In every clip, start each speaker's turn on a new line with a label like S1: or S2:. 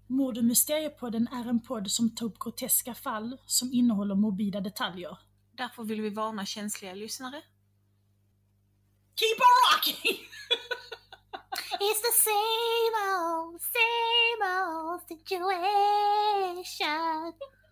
S1: Mord- och Mysteriepodden är en podd som tar upp groteska fall som innehåller morbida detaljer.
S2: Därför vill vi varna känsliga lyssnare.
S1: Keep on rocking!
S2: It's the same old situation.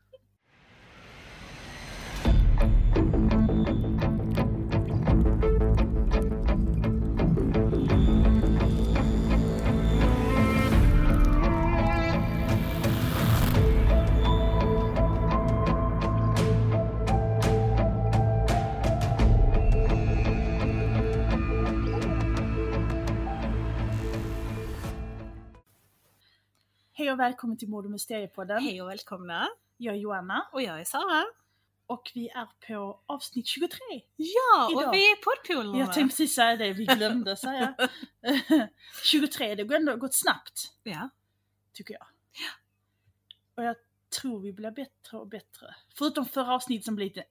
S1: Hej och välkommen till Mord- och Mysteriepodden.
S2: Hej och välkomna.
S1: Jag är Joanna.
S2: Och jag är Sara.
S1: Och vi är på avsnitt 23.
S2: Ja,
S1: idag.
S2: och vi är poddpolarna.
S1: Jag tänkte precis säga det, vi glömde säga. 23, det går ändå gått snabbt.
S2: Ja.
S1: Tycker jag. Och jag tror vi blir bättre och bättre. Förutom förra avsnittet som blir lite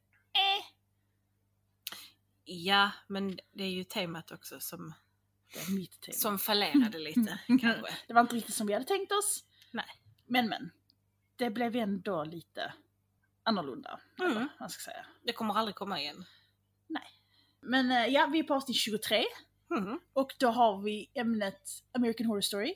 S2: Ja, men det är ju temat också som,
S1: det är mitt tema.
S2: som fallerade lite kanske.
S1: Det var inte riktigt som vi hade tänkt oss.
S2: Nej.
S1: Men. Det blev ändå lite annorlunda. Eller vad man ska säga.
S2: Det kommer aldrig komma igen.
S1: Nej. Men ja, vi är på avsnitt 23.
S2: Mm.
S1: Och då har vi ämnet American Horror Story.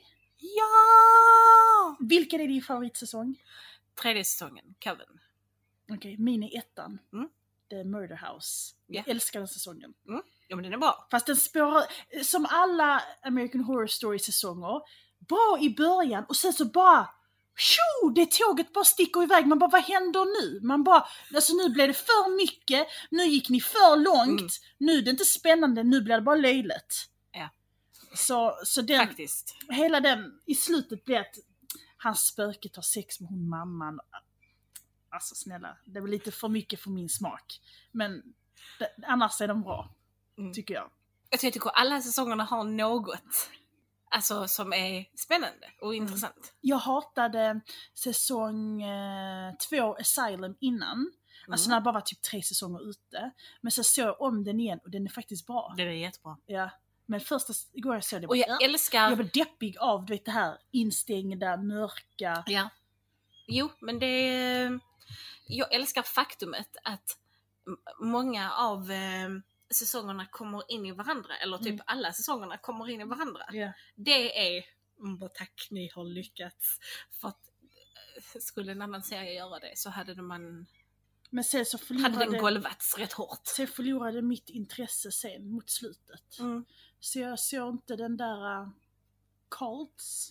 S2: Ja!
S1: Vilken är din favoritsäsong?
S2: 3:e säsongen, Coven.
S1: Okej, min är 1:an.
S2: Mm.
S1: The Murder House.
S2: Ja.
S1: Jag älskar den säsongen.
S2: Ja, men den är bra.
S1: Fast den spårar, som alla American Horror Story-säsonger, bra i början och sen så bara tjo, det tåget bara sticker iväg. Man bara, vad händer nu? Man bara, alltså nu blev det för mycket, nu gick ni för långt, nu är det inte spännande, nu blir det bara löjligt.
S2: Ja.
S1: Så den,
S2: Faktiskt.
S1: hela den, i slutet blir att hans spöke tar sex med hon mamman. Alltså snälla, det var lite för mycket för min smak. Men annars är de bra, tycker jag.
S2: Jag tycker alla säsongerna har något alltså, som är spännande och intressant.
S1: Jag hatade säsong 2 Asylum innan. Alltså när det bara var typ 3 säsonger ute. Men så såg jag om den igen och den är faktiskt bra.
S2: Det är jättebra.
S1: Ja. Men första igår jag såg det.
S2: Och jag älskar...
S1: Jag var deppig av det här instängda, mörka.
S2: Ja. Jo, men det... Jag älskar faktumet att många av säsongerna kommer in i varandra. Eller typ alla säsongerna kommer in i varandra.
S1: Yeah.
S2: Det är... tack, ni har lyckats. För att skulle en annan serie göra det så hade man...
S1: Men sen så
S2: hade den golvats rätt hårt.
S1: Sen förlorade mitt intresse sen mot slutet. Så jag såg inte den där Cults.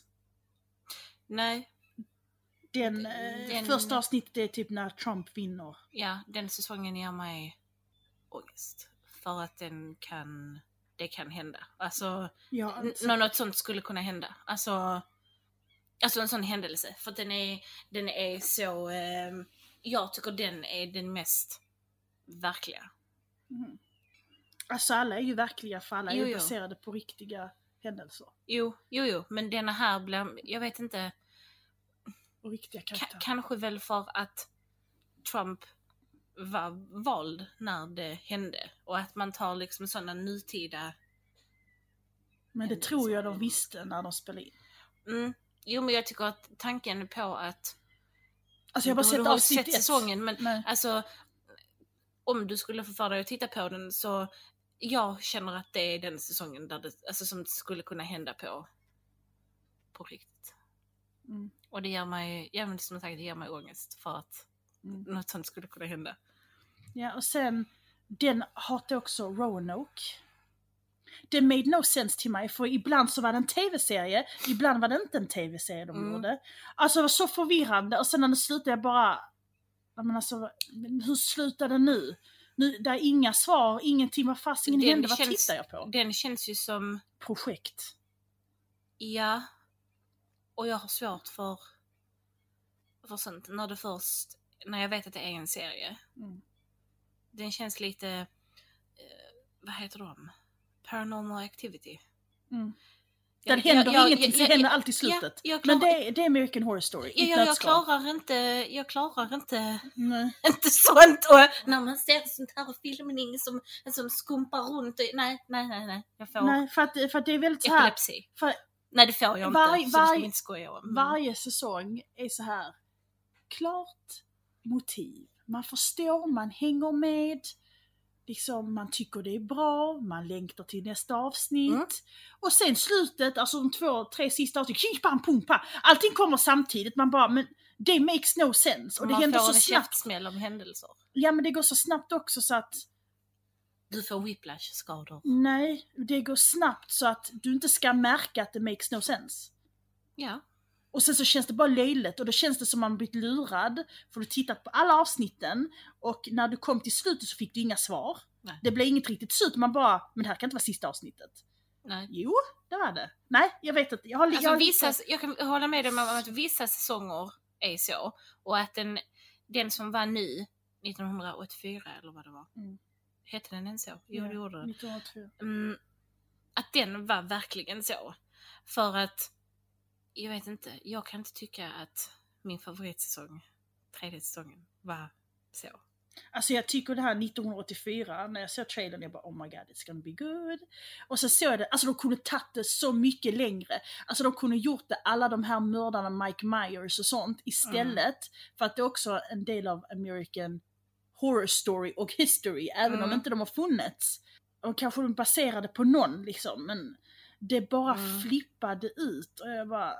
S2: Nej.
S1: Den första avsnittet är typ när Trump vinner.
S2: Ja, den säsongen ger mig ångest. För att det kan hända. Alltså, något sånt skulle kunna hända. Alltså en sån händelse. För att den är så... jag tycker den är den mest verkliga.
S1: Alltså alla är ju verkliga, för alla är baserade på riktiga händelser.
S2: Jo, men denna här blir, jag vet inte,
S1: och riktiga karaktärer.
S2: Kanske väl för att Trump var vald när det hände. Och att man tar liksom sådana nutida...
S1: Men det tror jag de visste när de spelade in.
S2: Jo, men jag tycker att tanken på att...
S1: Alltså jag har bara sett
S2: säsongen, men alltså om du skulle få för dig att titta på den så jag känner att det är den säsongen där det, alltså, som skulle kunna hända på riktigt. Och det ger mig, som sagt, det ger mig ångest för att något sånt skulle kunna hända.
S1: Ja, och sen den hatar också Roanoke. Det made no sense till mig, för ibland så var det en tv-serie, ibland var det inte en tv-serie de gjorde. Alltså det var så förvirrande, och sen när det slutade jag bara, men alltså, hur slutade det nu? Det är inga svar, ingenting var fast, ingen hände, vad tittar jag på?
S2: Den känns ju som...
S1: projekt.
S2: Ja, och jag har svårt för sånt, när jag vet att det är en serie. Den känns lite, vad heter de? Paranormal Activity.
S1: Den händer ingenting, så händer allt i slutet. Men det är American Horror Story.
S2: Jag klarar inte inte sånt. Och när man ser sånt här filmning som skumpar runt. Nej. Jag får
S1: för att det är väldigt så här.
S2: epilepsi. Nej, det får jag inte. Så det ska vi inte skoja om.
S1: Varje säsong är så här klart motiv. Man förstår, man hänger med. Liksom, man tycker det är bra, man längtar till nästa avsnitt. Och sen slutet, alltså de 2-3 sista avsnitt, allting kommer samtidigt. Man bara, men det makes no sense. Och det händer så snabbt. Man får en
S2: smäll om händelser.
S1: Ja, men det går så snabbt också så att...
S2: Du får whiplash-skador.
S1: Nej, det går snabbt så att du inte ska märka att det makes no sense.
S2: Ja.
S1: Och sen så känns det bara löjligt och då känns det som man blivit lurad. För du tittat på alla avsnitten och när du kom till slutet så fick du inga svar.
S2: Nej.
S1: Det blev inget riktigt slut, man bara, men det här kan inte vara sista avsnittet.
S2: Nej.
S1: Jo, det var det. Nej, jag vet inte.
S2: Jag kan hålla med dig om att vissa säsonger är så. Och att den som var ny 1984 eller vad det var. Hette den än så? Jo, det gjorde den.
S1: 1984.
S2: Att den var verkligen så. För att jag vet inte, jag kan inte tycka att min favoritsäsong, 3:e säsongen, var så.
S1: Alltså jag tycker det här 1984, när jag såg trailern, jag bara oh my god, it's gonna be good. Och så såg jag det, alltså de kunde tagit det så mycket längre. Alltså de kunde gjort det, alla de här mördarna, Mike Myers och sånt, istället. För att det är också en del av American Horror Story och History, även om inte de har funnits. Och kanske de baserade på någon liksom, men det bara flippade ut och jag bara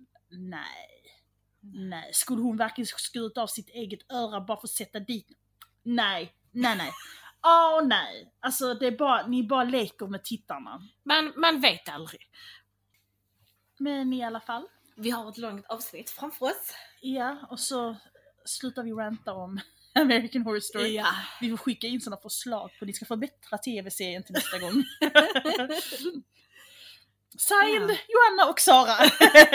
S1: nej. Skulle hon verkligen skurit av sitt eget öra bara för att sätta dit? Nej. Nej. Alltså det är bara, ni bara leker med tittarna.
S2: Man vet aldrig.
S1: Men i alla fall.
S2: Vi har ett långt avsnitt framför oss.
S1: Ja, och så slutar vi ranta om American Horror Story.
S2: Ja.
S1: Vi får skicka in sådana förslag på att ni ska förbättra tv-serien till nästa gång. Signed Joanna och Sara.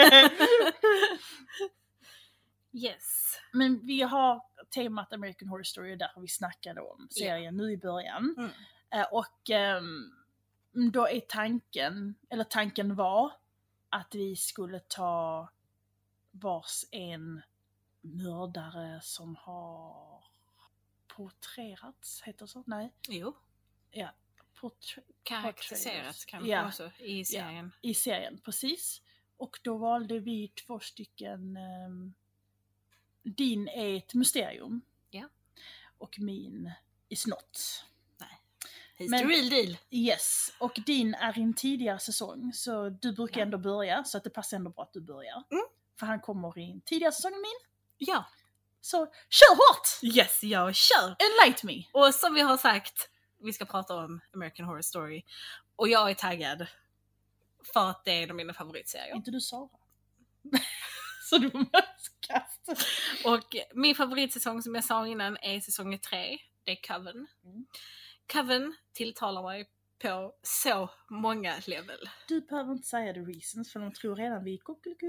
S2: Yes.
S1: Men vi har temat American Horror Story, där vi snackade om serien nu i början. Och då är tanken var att vi skulle ta vars en mördare som har porträtterats, heter det så? Nej.
S2: Jo.
S1: Ja.
S2: Karaktäriserats kan man också i serien.
S1: Ja, i serien, precis. Och då valde vi 2 stycken. Din är ett mysterium.
S2: Ja.
S1: Och min is not.
S2: Nej. He's the real deal.
S1: Yes. Och din är i en tidigare säsong. Så du brukar ändå börja. Så att det passar ändå bra att du börjar. För han kommer i en tidigare säsong än min.
S2: Ja.
S1: Så kör hårt!
S2: Yes, jag kör!
S1: Enlight me!
S2: Och som vi har sagt, vi ska prata om American Horror Story. Och jag är taggad. För att det är en av mina favoritserier.
S1: Inte du Sara? Så du möskast.
S2: Och min favoritsäsong som jag sa innan är säsong 3. Det är Coven. Coven tilltalar mig på så många level.
S1: Du behöver inte säga the reasons, för de tror redan vi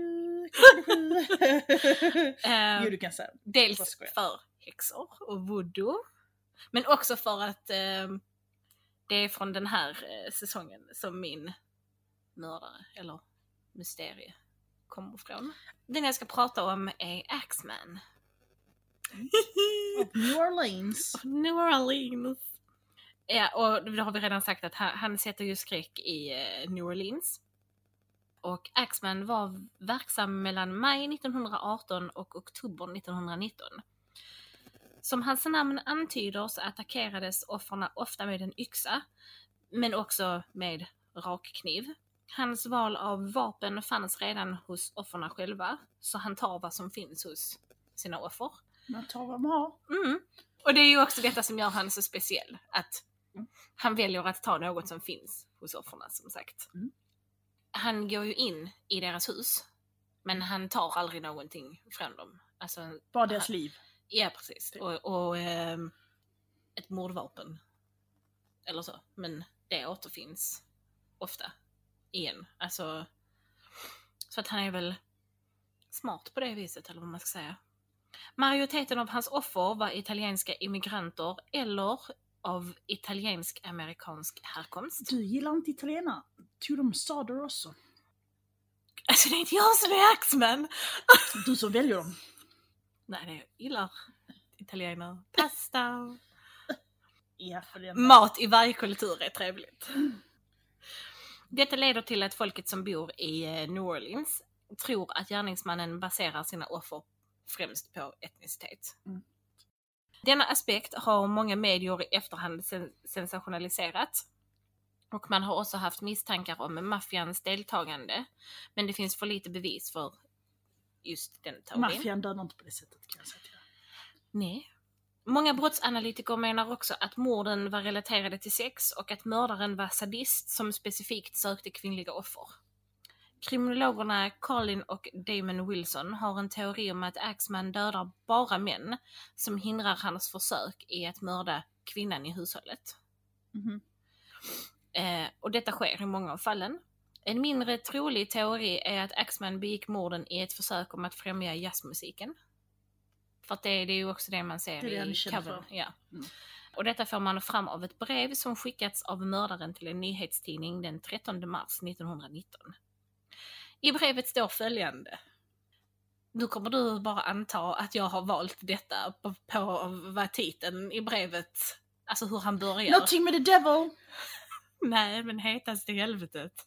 S1: jo, du kan säga.
S2: Dels för häxor och voodoo. Men också för att det är från den här säsongen som min mördare eller mysterie kommer från. Den jag ska prata om är Axeman.
S1: New Orleans.
S2: New Orleans. Ja, och då har vi redan sagt att han sätter ju skräck i New Orleans. Och Axeman var verksam mellan maj 1918 och oktober 1919. Som hans namn antyder så attackerades offrarna ofta med en yxa, men också med rakkniv. Hans val av vapen fanns redan hos offrarna själva, så han tar vad som finns hos sina offer.
S1: Man tar vad man har.
S2: Och det är ju också detta som gör han så speciell, att han väljer att ta något som finns hos offrarna, som sagt. Han går ju in i deras hus, men han tar aldrig någonting från dem. Alltså,
S1: bara deras liv.
S2: Ja, precis. Och ett mordvapen. Eller så. Men det återfinns ofta igen. Alltså, så att han är väl smart på det viset, eller vad man ska säga. Majoriteten av hans offer var italienska immigranter eller av italiensk-amerikansk härkomst.
S1: Du gillar inte italienare. Tog de Sader också?
S2: Alltså det är inte jag som är Axeman.
S1: Du som väljer dem.
S2: Nej, det gillar italienare. Pasta.
S1: Ja, för det.
S2: Mat i varje kultur är trevligt. Detta leder till att folket som bor i New Orleans tror att gärningsmannen baserar sina offer främst på etnicitet. Denna aspekt har många medier i efterhand sensationaliserat. Och man har också haft misstankar om maffians deltagande. Men det finns för lite bevis för just den teorin.
S1: Maffian dödar inte på det sättet, kan jag säga.
S2: Nej. Många brottsanalytiker menar också att morden var relaterade till sex och att mördaren var sadist som specifikt sökte kvinnliga offer. Kriminologerna Colin och Damon Wilson har en teori om att Axman dödar bara män som hindrar hans försök i att mörda kvinnan i hushållet. Och detta sker i många av fallen. En mindre trolig teori är att Axman begick morden i ett försök om att främja jazzmusiken. För att det är ju också det man ser i covern. Ja. Och detta får man fram av ett brev som skickats av mördaren till en nyhetstidning den 13 mars 1919. I brevet står följande. Nu kommer du bara anta att jag har valt detta på vad titeln i brevet, alltså hur han börjar.
S1: Någonting med the devil!
S2: Nej, men hetast i helvetet.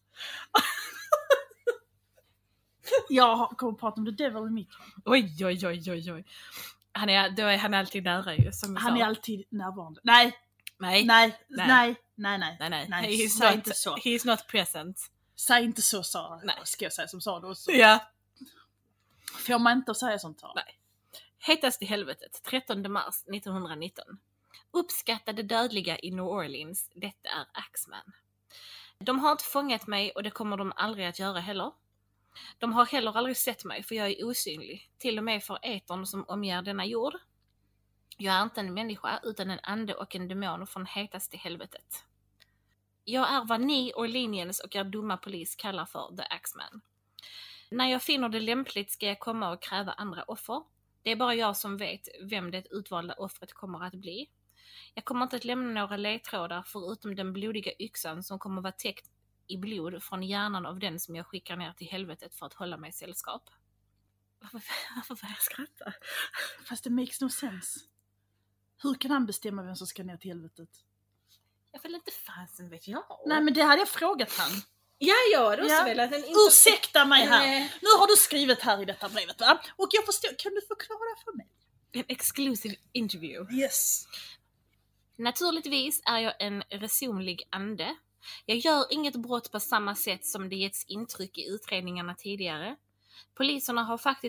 S1: Jag kommer att prata om the devil i mitt fall.
S2: Oj. Då är han alltid nära ju. Som
S1: han är alltid närvarande. Nej. Säg inte så.
S2: He's not present.
S1: Säg inte så, Sara. Nej. Ska jag säga som sa det också?
S2: Ja.
S1: Får man inte säga sånt här?
S2: Nej. Hetast i helvetet, 13 mars 1919. Uppskattade dödliga i New Orleans, detta är Axman. De har inte fångat mig och det kommer de aldrig att göra heller. De har heller aldrig sett mig för jag är osynlig, till och med för etern som omger denna jord. Jag är inte en människa utan en ande och en demon från hetast i helvetet. Jag är vad ni Orleanians och er dumma polis kallar för The Axman. När jag finner det lämpligt ska jag komma och kräva andra offer. Det är bara jag som vet vem det utvalda offret kommer att bli. Jag kommer inte att lämna några ledtrådar förutom den blodiga yxan som kommer vara täckt i blod från hjärnan av den som jag skickar ner till helvetet för att hålla mig sällskap. Varför får jag skratta?
S1: Fast det makes no sense. Hur kan han bestämma vem som ska ner till helvetet?
S2: Jag vill inte fasen vet jag.
S1: Nej, men det hade jag frågat han.
S2: Ja, då så väl att den
S1: ursäkta mig här. Nu har du skrivit här i detta brevet, va? Och jag förstår, kan du förklara för mig?
S2: En exclusive interview.
S1: Yes.
S2: Naturligtvis är jag en resonlig ande. Jag gör inget brott på samma sätt som det getts intryck i utredningarna tidigare. Poliserna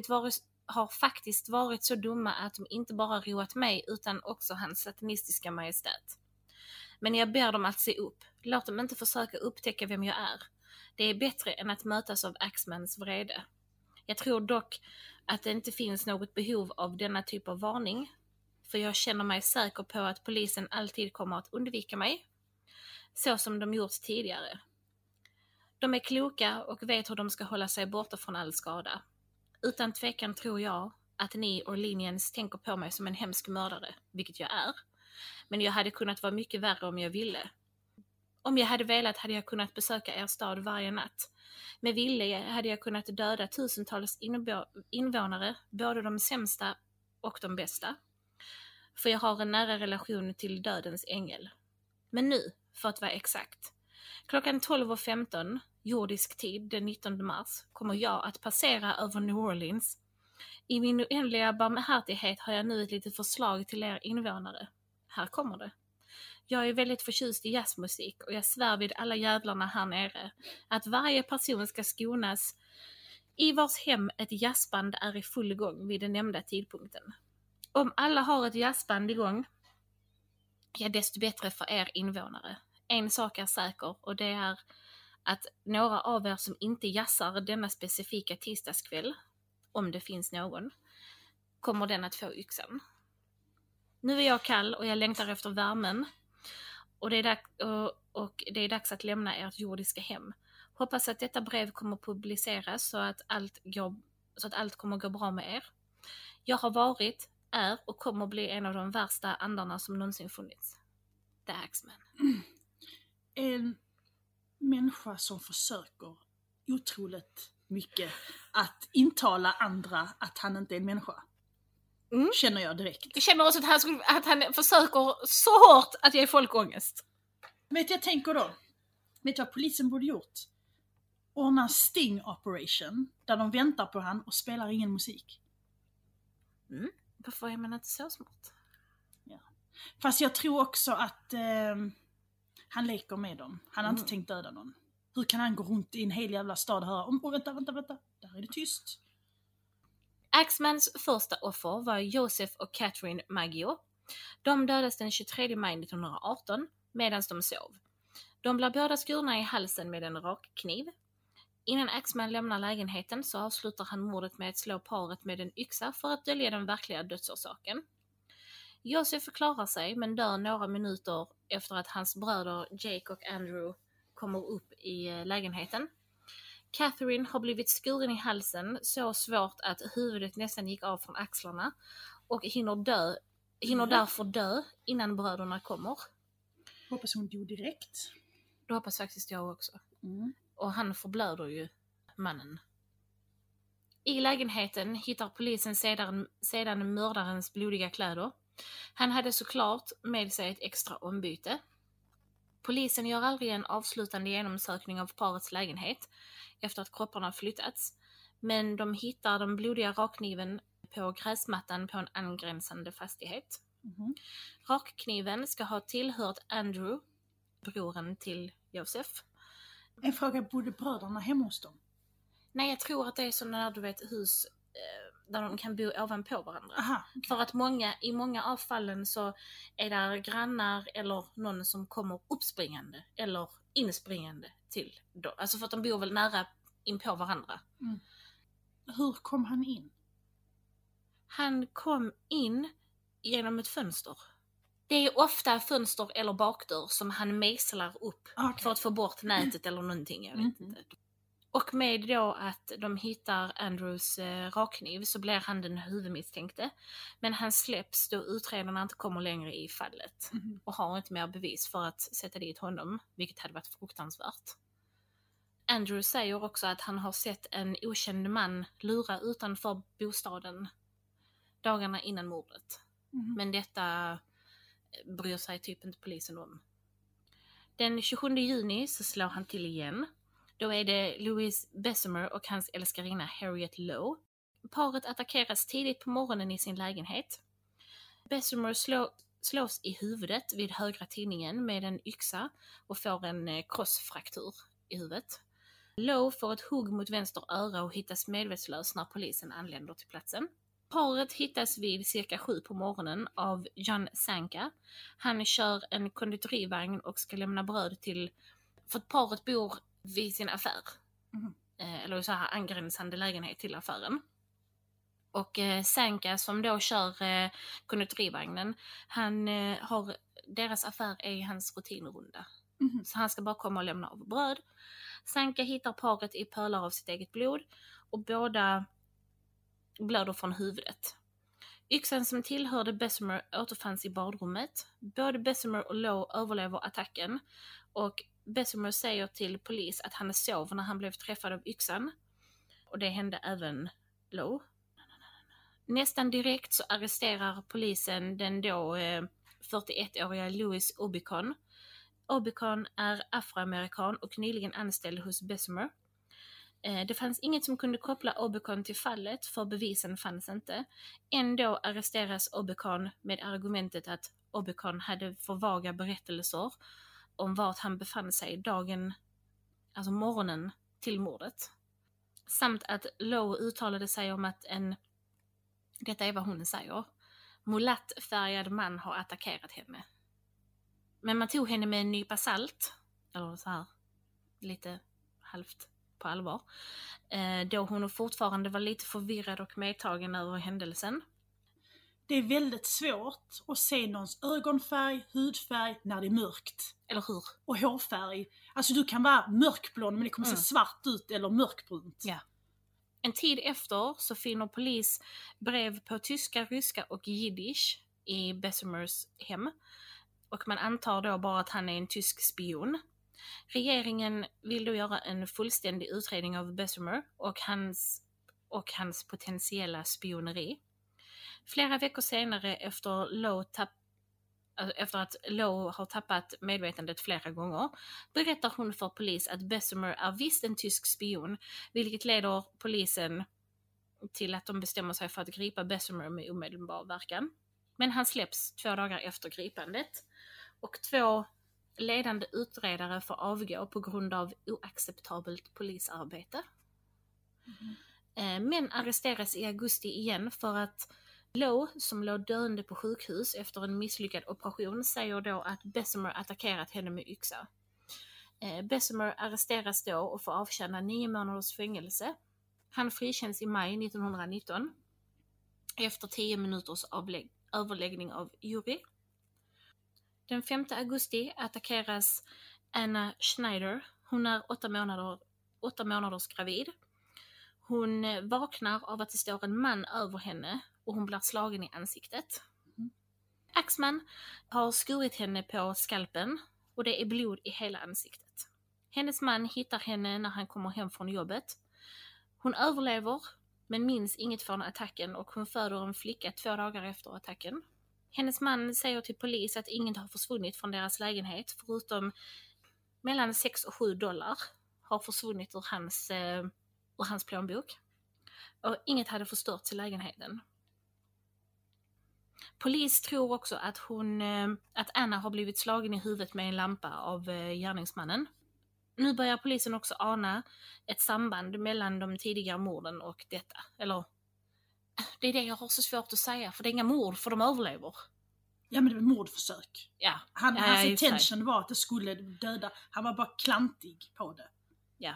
S2: har faktiskt varit så dumma att de inte bara roat mig utan också hans satanistiska majestät. Men jag ber dem att se upp. Låt dem inte försöka upptäcka vem jag är. Det är bättre än att mötas av Axmans vrede. Jag tror dock att det inte finns något behov av denna typ av varning. För jag känner mig säker på att polisen alltid kommer att undvika mig. Så som de gjort tidigare. De är kloka och vet hur de ska hålla sig borta från all skada. Utan tvekan tror jag att ni Orleanians tänker på mig som en hemsk mördare, vilket jag är. Men jag hade kunnat vara mycket värre om jag ville. Om jag hade velat hade jag kunnat besöka er stad varje natt. Med vilja hade jag kunnat döda tusentals invånare, både de sämsta och de bästa. För jag har en nära relation till dödens ängel. Men nu, för att vara exakt, klockan 12:15 jordisk tid den 19 mars kommer jag att passera över New Orleans. I min oändliga barmhärtighet har jag nu ett litet förslag till er invånare. Här kommer det. Jag är väldigt förtjust i jazzmusik och jag svär vid alla jävlarna här nere att varje person ska skonas i vars hem ett jazzband är i full gång vid den nämnda tidpunkten. Om alla har ett jazzband igång, ja, desto bättre för er invånare. En sak är säker och det är att några av er som inte jazzar denna specifika tisdagskväll, om det finns någon, kommer den att få yxan. Nu är jag kall och jag längtar efter värmen och det är dags att lämna ert jordiska hem. Hoppas att detta brev kommer publiceras så att allt kommer gå bra med er. Jag har varit, är och kommer bli en av de värsta andarna som någonsin funnits. The Axman.
S1: En människa som försöker otroligt mycket att intala andra att han inte är en människa. Känner jag direkt.
S2: Jag känner också att han försöker så hårt att ge folk ångest.
S1: Vet jag tänker då? Vet du vad polisen borde gjort? Ordna en sting operation där de väntar på han och spelar ingen musik.
S2: Varför är man inte så smart?
S1: Ja. Fast jag tror också att han leker med dem. Han har inte tänkt döda någon. Hur kan han gå runt i en hel jävla stad och höra vänta, där är det tyst.
S2: Axmans första offer var Joseph och Catherine Maggio. De dödades den 23 maj 1918 medan de sov. De blev båda skurna i halsen med en rakkniv. Innan Axman lämnar lägenheten så avslutar han mordet med att slå paret med en yxa för att dölja den verkliga dödsorsaken. Joseph förklarar sig men dör några minuter efter att hans bröder Jake och Andrew kommer upp i lägenheten. Catherine har blivit skuren i halsen så svårt att huvudet nästan gick av från axlarna och hinner därför dö innan bröderna kommer.
S1: Hoppas hon dog direkt.
S2: Det hoppas faktiskt jag också. Och han förblöder ju mannen. I lägenheten hittar polisen sedan mördarens blodiga kläder. Han hade såklart med sig ett extra ombyte. Polisen gör aldrig en avslutande genomsökning av parets lägenhet efter att kropparna flyttats. Men de hittar den blodiga rakkniven på gräsmattan på en angränsande fastighet. Rakkniven ska ha tillhört Andrew, broren till Joseph.
S1: En fråga, bodde bröderna hemma hos dem?
S2: Nej, jag tror att det är som när du vet hus där de kan bo ovanpå varandra.
S1: Aha, okay.
S2: För att i många av fallen så är det grannar eller någon som kommer uppspringande eller inspringande till dem. Alltså för att de bor väl nära inpå varandra.
S1: Hur kom han in?
S2: Han kom in genom ett fönster. Det är ofta fönster eller bakdörr som han mejslar upp för att få bort nätet eller någonting, jag vet inte. Och med då att de hittar Andrews rakkniv så blir han den huvudmisstänkte. Men han släpps då utredarna inte kommer längre i fallet. Och har inte mer bevis för att sätta dit honom, vilket hade varit fruktansvärt. Andrew säger också att han har sett en okänd man lura utanför bostaden dagarna innan mordet. Men detta bryr sig typ inte polisen om. Den 27 juni så slår han till igen. Då är det Louis Bessemer och hans älskarinna Harriet Lowe. Paret attackeras tidigt på morgonen i sin lägenhet. Bessemer slås i huvudet vid högra tinningen med en yxa och får en krossfraktur i huvudet. Lowe får ett hugg mot vänster öra och hittas medvetslös när polisen anländer till platsen. Paret hittas vid cirka 7 på morgonen av John Sanka. Han kör en konditorivagn och ska lämna bröd till... För att paret bor vid sin affär. Eller så här angränsande lägenhet till affären. Och Sanka som då kör konditorivagnen, deras affär är hans rutinrunda. Så han ska bara komma och lämna av bröd. Sanka hittar paret i pölar av sitt eget blod och båda blöder från huvudet. Yxan som tillhörde Bessemer återfanns i badrummet. Både Bessemer och Lowe överlever attacken och Bessemer säger till polis att han sov när han blev träffad av yxan. Och det hände även Lowe. Nästan direkt så arresterar polisen den då 41-åriga Louis Obicon. Obicon är afroamerikan och nyligen anställd hos Bessemer. Det fanns inget som kunde koppla Obicon till fallet, för bevisen fanns inte. Ändå arresteras Obicon med argumentet att Obicon hade för vaga berättelser om vart han befann sig alltså morgonen till mordet. Samt att Lowe uttalade sig om att detta är vad hon säger, mulattfärgad man har attackerat henne. Men man tog henne med en nypa salt, eller så här lite halvt på allvar, då hon fortfarande var lite förvirrad och medtagen över händelsen.
S1: Det är väldigt svårt att se någons ögonfärg, hudfärg när det är mörkt.
S2: Eller hur?
S1: Och hårfärg. Alltså du kan vara mörkblond men det kommer se svart ut eller mörkbrunt.
S2: Ja. En tid efter så finner polis brev på tyska, ryska och jiddisch i Bessemers hem. Och man antar då bara att han är en tysk spion. Regeringen vill då göra en fullständig utredning av Bessemer och hans potentiella spioneri. Flera veckor senare efter efter att Lowe har tappat medvetandet flera gånger, berättar hon för polis att Bessemer är visst en tysk spion, vilket leder polisen till att de bestämmer sig för att gripa Bessemer med omedelbar verkan. Men han släpps 2 dagar efter gripandet och 2 ledande utredare får avgå på grund av oacceptabelt polisarbete. Men arresteras i augusti igen för att Lowe, som låg döende på sjukhus efter en misslyckad operation, säger då att Bessemer attackerat henne med yxa. Bessemer arresteras då och får avtjäna 9 månaders fängelse. Han frikänns i maj 1919 efter 10 minuters överläggning av jury. Den 5 augusti attackeras Anna Schneider. Hon är 8 månaders gravid. Hon vaknar av att det står en man över henne och hon blir slagen i ansiktet. Axman har skurit henne på skalpen och det är blod i hela ansiktet. Hennes man hittar henne när han kommer hem från jobbet. Hon överlever men minns inget från attacken och hon föder en flicka 2 dagar efter attacken. Hennes man säger till polis att inget har försvunnit från deras lägenhet förutom mellan $6 och $7 har försvunnit ur hans plånbok. Och inget hade förstörts i lägenheten. Polis tror också att Anna har blivit slagen i huvudet med en lampa av gärningsmannen. Nu börjar polisen också ana ett samband mellan de tidigare morden och detta. Eller, det är det jag har så svårt att säga, för det är inga mord, för de överlever.
S1: Ja, men det var mordförsök.
S2: Ja.
S1: Hans intention var att det skulle döda. Han var bara klantig på det.
S2: Ja.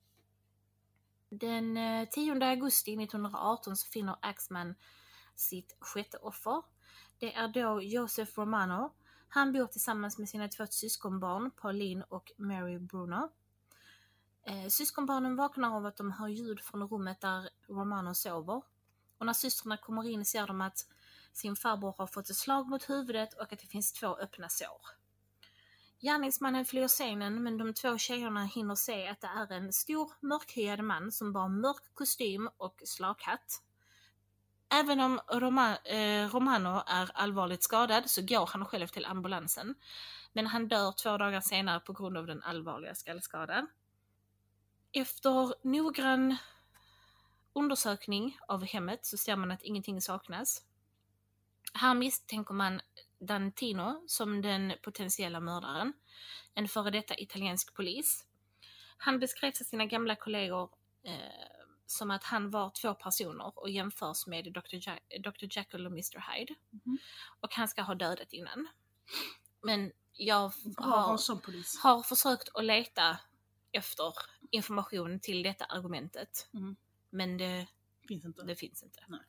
S2: Den 10 augusti 1918 så finner Axman sitt 6:e offer. Det är då Joseph Romano. Han bor tillsammans med sina 2 syskonbarn, Pauline och Mary Bruno. Syskonbarnen vaknar av att de hör ljud från rummet där Romano sover. Och när systrarna kommer in ser de att sin farbror har fått ett slag mot huvudet och att det finns 2 öppna sår. Gärningsmannen flyr scenen, men de 2 tjejerna hinner se att det är en stor mörkhyad man som bar mörk kostym och slaghatt. Även om Romano är allvarligt skadad så går han själv till ambulansen. Men han dör 2 dagar senare på grund av den allvarliga skallskadan. Efter noggrann undersökning av hemmet så ser man att ingenting saknas. Här misstänker man Dantino som den potentiella mördaren, en före detta italiensk polis. Han beskrevs av sina gamla kollegor som att han var 2 personer och jämförs med Dr. Jekyll och Mr. Hyde. Och han ska ha dödat innan. Men jag har försökt att leta efter information till detta argumentet. Men det finns inte.
S1: Nej.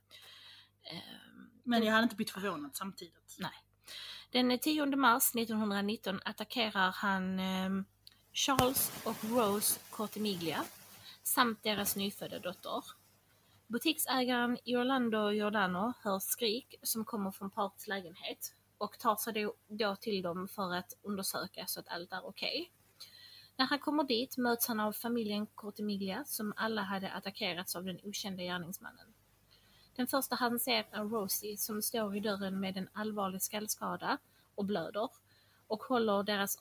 S1: Men jag hade inte blivit förvånad samtidigt.
S2: Nej. Den 10 mars 1919 attackerar han Charles och Rose Cortimiglia samt deras nyfödda dotter. Butiksägaren Orlando Giordano hör skrik som kommer från parets lägenhet och tar sig då till dem för att undersöka så att allt är okej. När han kommer dit möts han av familjen Cortimiglia som alla hade attackerats av den okända gärningsmannen. Den första han ser är Rosie som står i dörren med en allvarlig skallskada och blöder och håller deras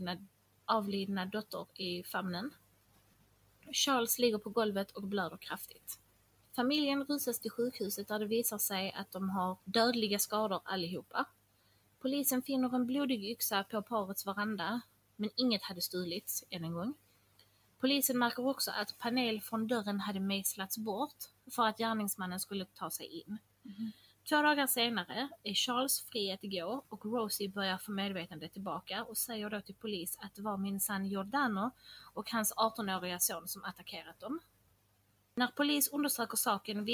S2: avlidna dotter i famnen. Charles ligger på golvet och blöder kraftigt. Familjen rusas till sjukhuset där det visar sig att de har dödliga skador allihopa. Polisen finner en blodig yxa på parets veranda, men inget hade stulits än en gång. Polisen märker också att panel från dörren hade mejslats bort för att gärningsmannen skulle ta sig in. 2 dagar senare är Charles fri att gå och Rosie börjar få medvetandet tillbaka och säger då till polis att det var minsann Giordano och hans 18-åriga son som attackerat dem. När polis undersöker saken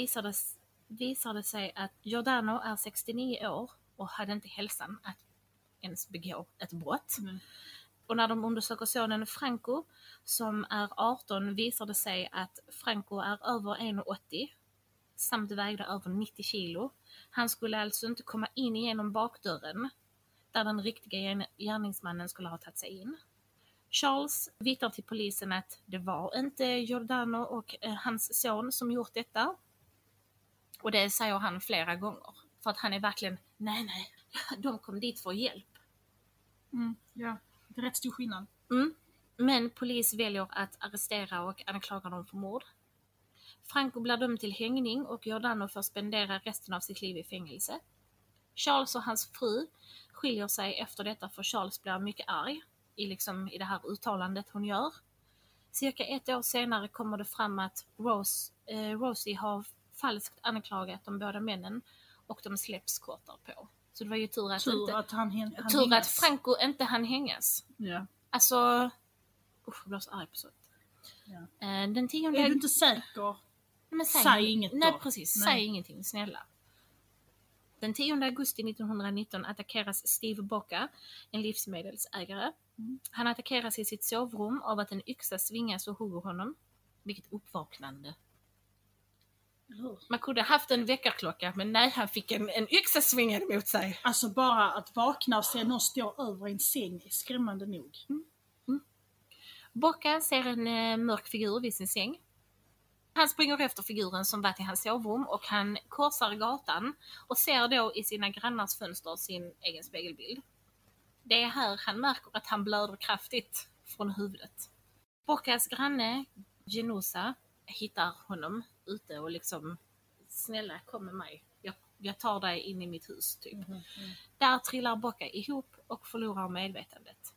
S2: visar det sig att Giordano är 69 år och hade inte hälsan att ens begå ett brott. Och när de undersöker sonen Franco som är 18 visar det sig att Franco är över 1,80 samt vägde över 90 kilo. Han skulle alltså inte komma in genom bakdörren där den riktiga gärningsmannen skulle ha tagit sig in. Charles vittnar till polisen att det var inte Giordano och hans son som gjort detta. Och det säger han flera gånger. För att han är verkligen, nej, de kom dit för hjälp.
S1: Ja, det är rätt stor skillnad.
S2: Men polis väljer att arrestera och anklaga dem för mord. Franco blir dömd till hängning och Giordano får spendera resten av sitt liv i fängelse. Charles och hans fru skiljer sig efter detta, för Charles blir mycket arg i det här uttalandet hon gör. Cirka 1 år senare kommer det fram att Rosie har falskt anklagat de båda männen och de släpps kort därpå. Så det var ju tur att Franco inte hann hängas.
S1: Ja.
S2: Alltså, jag blir så arg på sånt.
S1: Ja.
S2: Den 10...
S1: Är du inte säker?
S2: Men
S1: säg inget då.
S2: Nej, precis. Nej. Säg ingenting, snälla. Den 10 augusti 1919 attackeras Steve Bocca, en livsmedelsägare. Han attackeras i sitt sovrum av att en yxa svingas och hugger honom. Vilket uppvaknande. Man kunde haft en väckarklocka, men nej, han fick en yxa svingad mot sig.
S1: Alltså bara att vakna och se någon stå över en säng är skrämmande nog.
S2: Bocca ser en mörk figur vid sin säng. Han springer efter figuren som var till hans sovrum och han korsar gatan och ser då i sina grannars fönster sin egen spegelbild. Det är här han märker att han blöder kraftigt från huvudet. Boccas granne, Genusa, hittar honom ute och snälla, kom med mig. Jag tar dig in i mitt hus, typ. Där trillar Bocca ihop och förlorar medvetandet.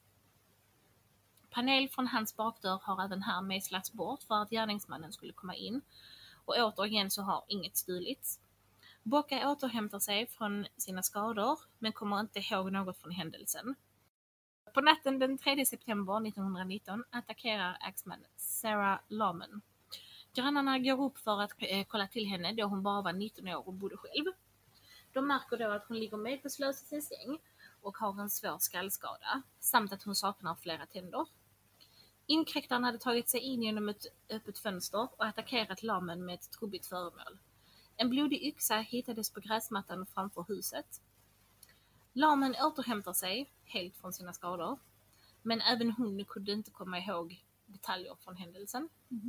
S2: Panel från hans bakdörr har även här mejslats bort för att gärningsmannen skulle komma in. Och återigen så har inget stulits. Bocca återhämtar sig från sina skador men kommer inte ihåg något från händelsen. På natten den 3 september 1919 attackerar Axman Sarah Lawman. Grannarna går upp för att kolla till henne då hon bara var 19 år och bodde själv. De märker då att hon ligger medvetslös i sin säng och har en svår skallskada samt att hon saknar flera tänder. Inkräktaren hade tagit sig in genom ett öppet fönster och attackerat Lawman med ett trubbigt föremål. En blodig yxa hittades på gräsmattan framför huset. Lawman återhämtar sig helt från sina skador, men även hon kunde inte komma ihåg detaljer från händelsen.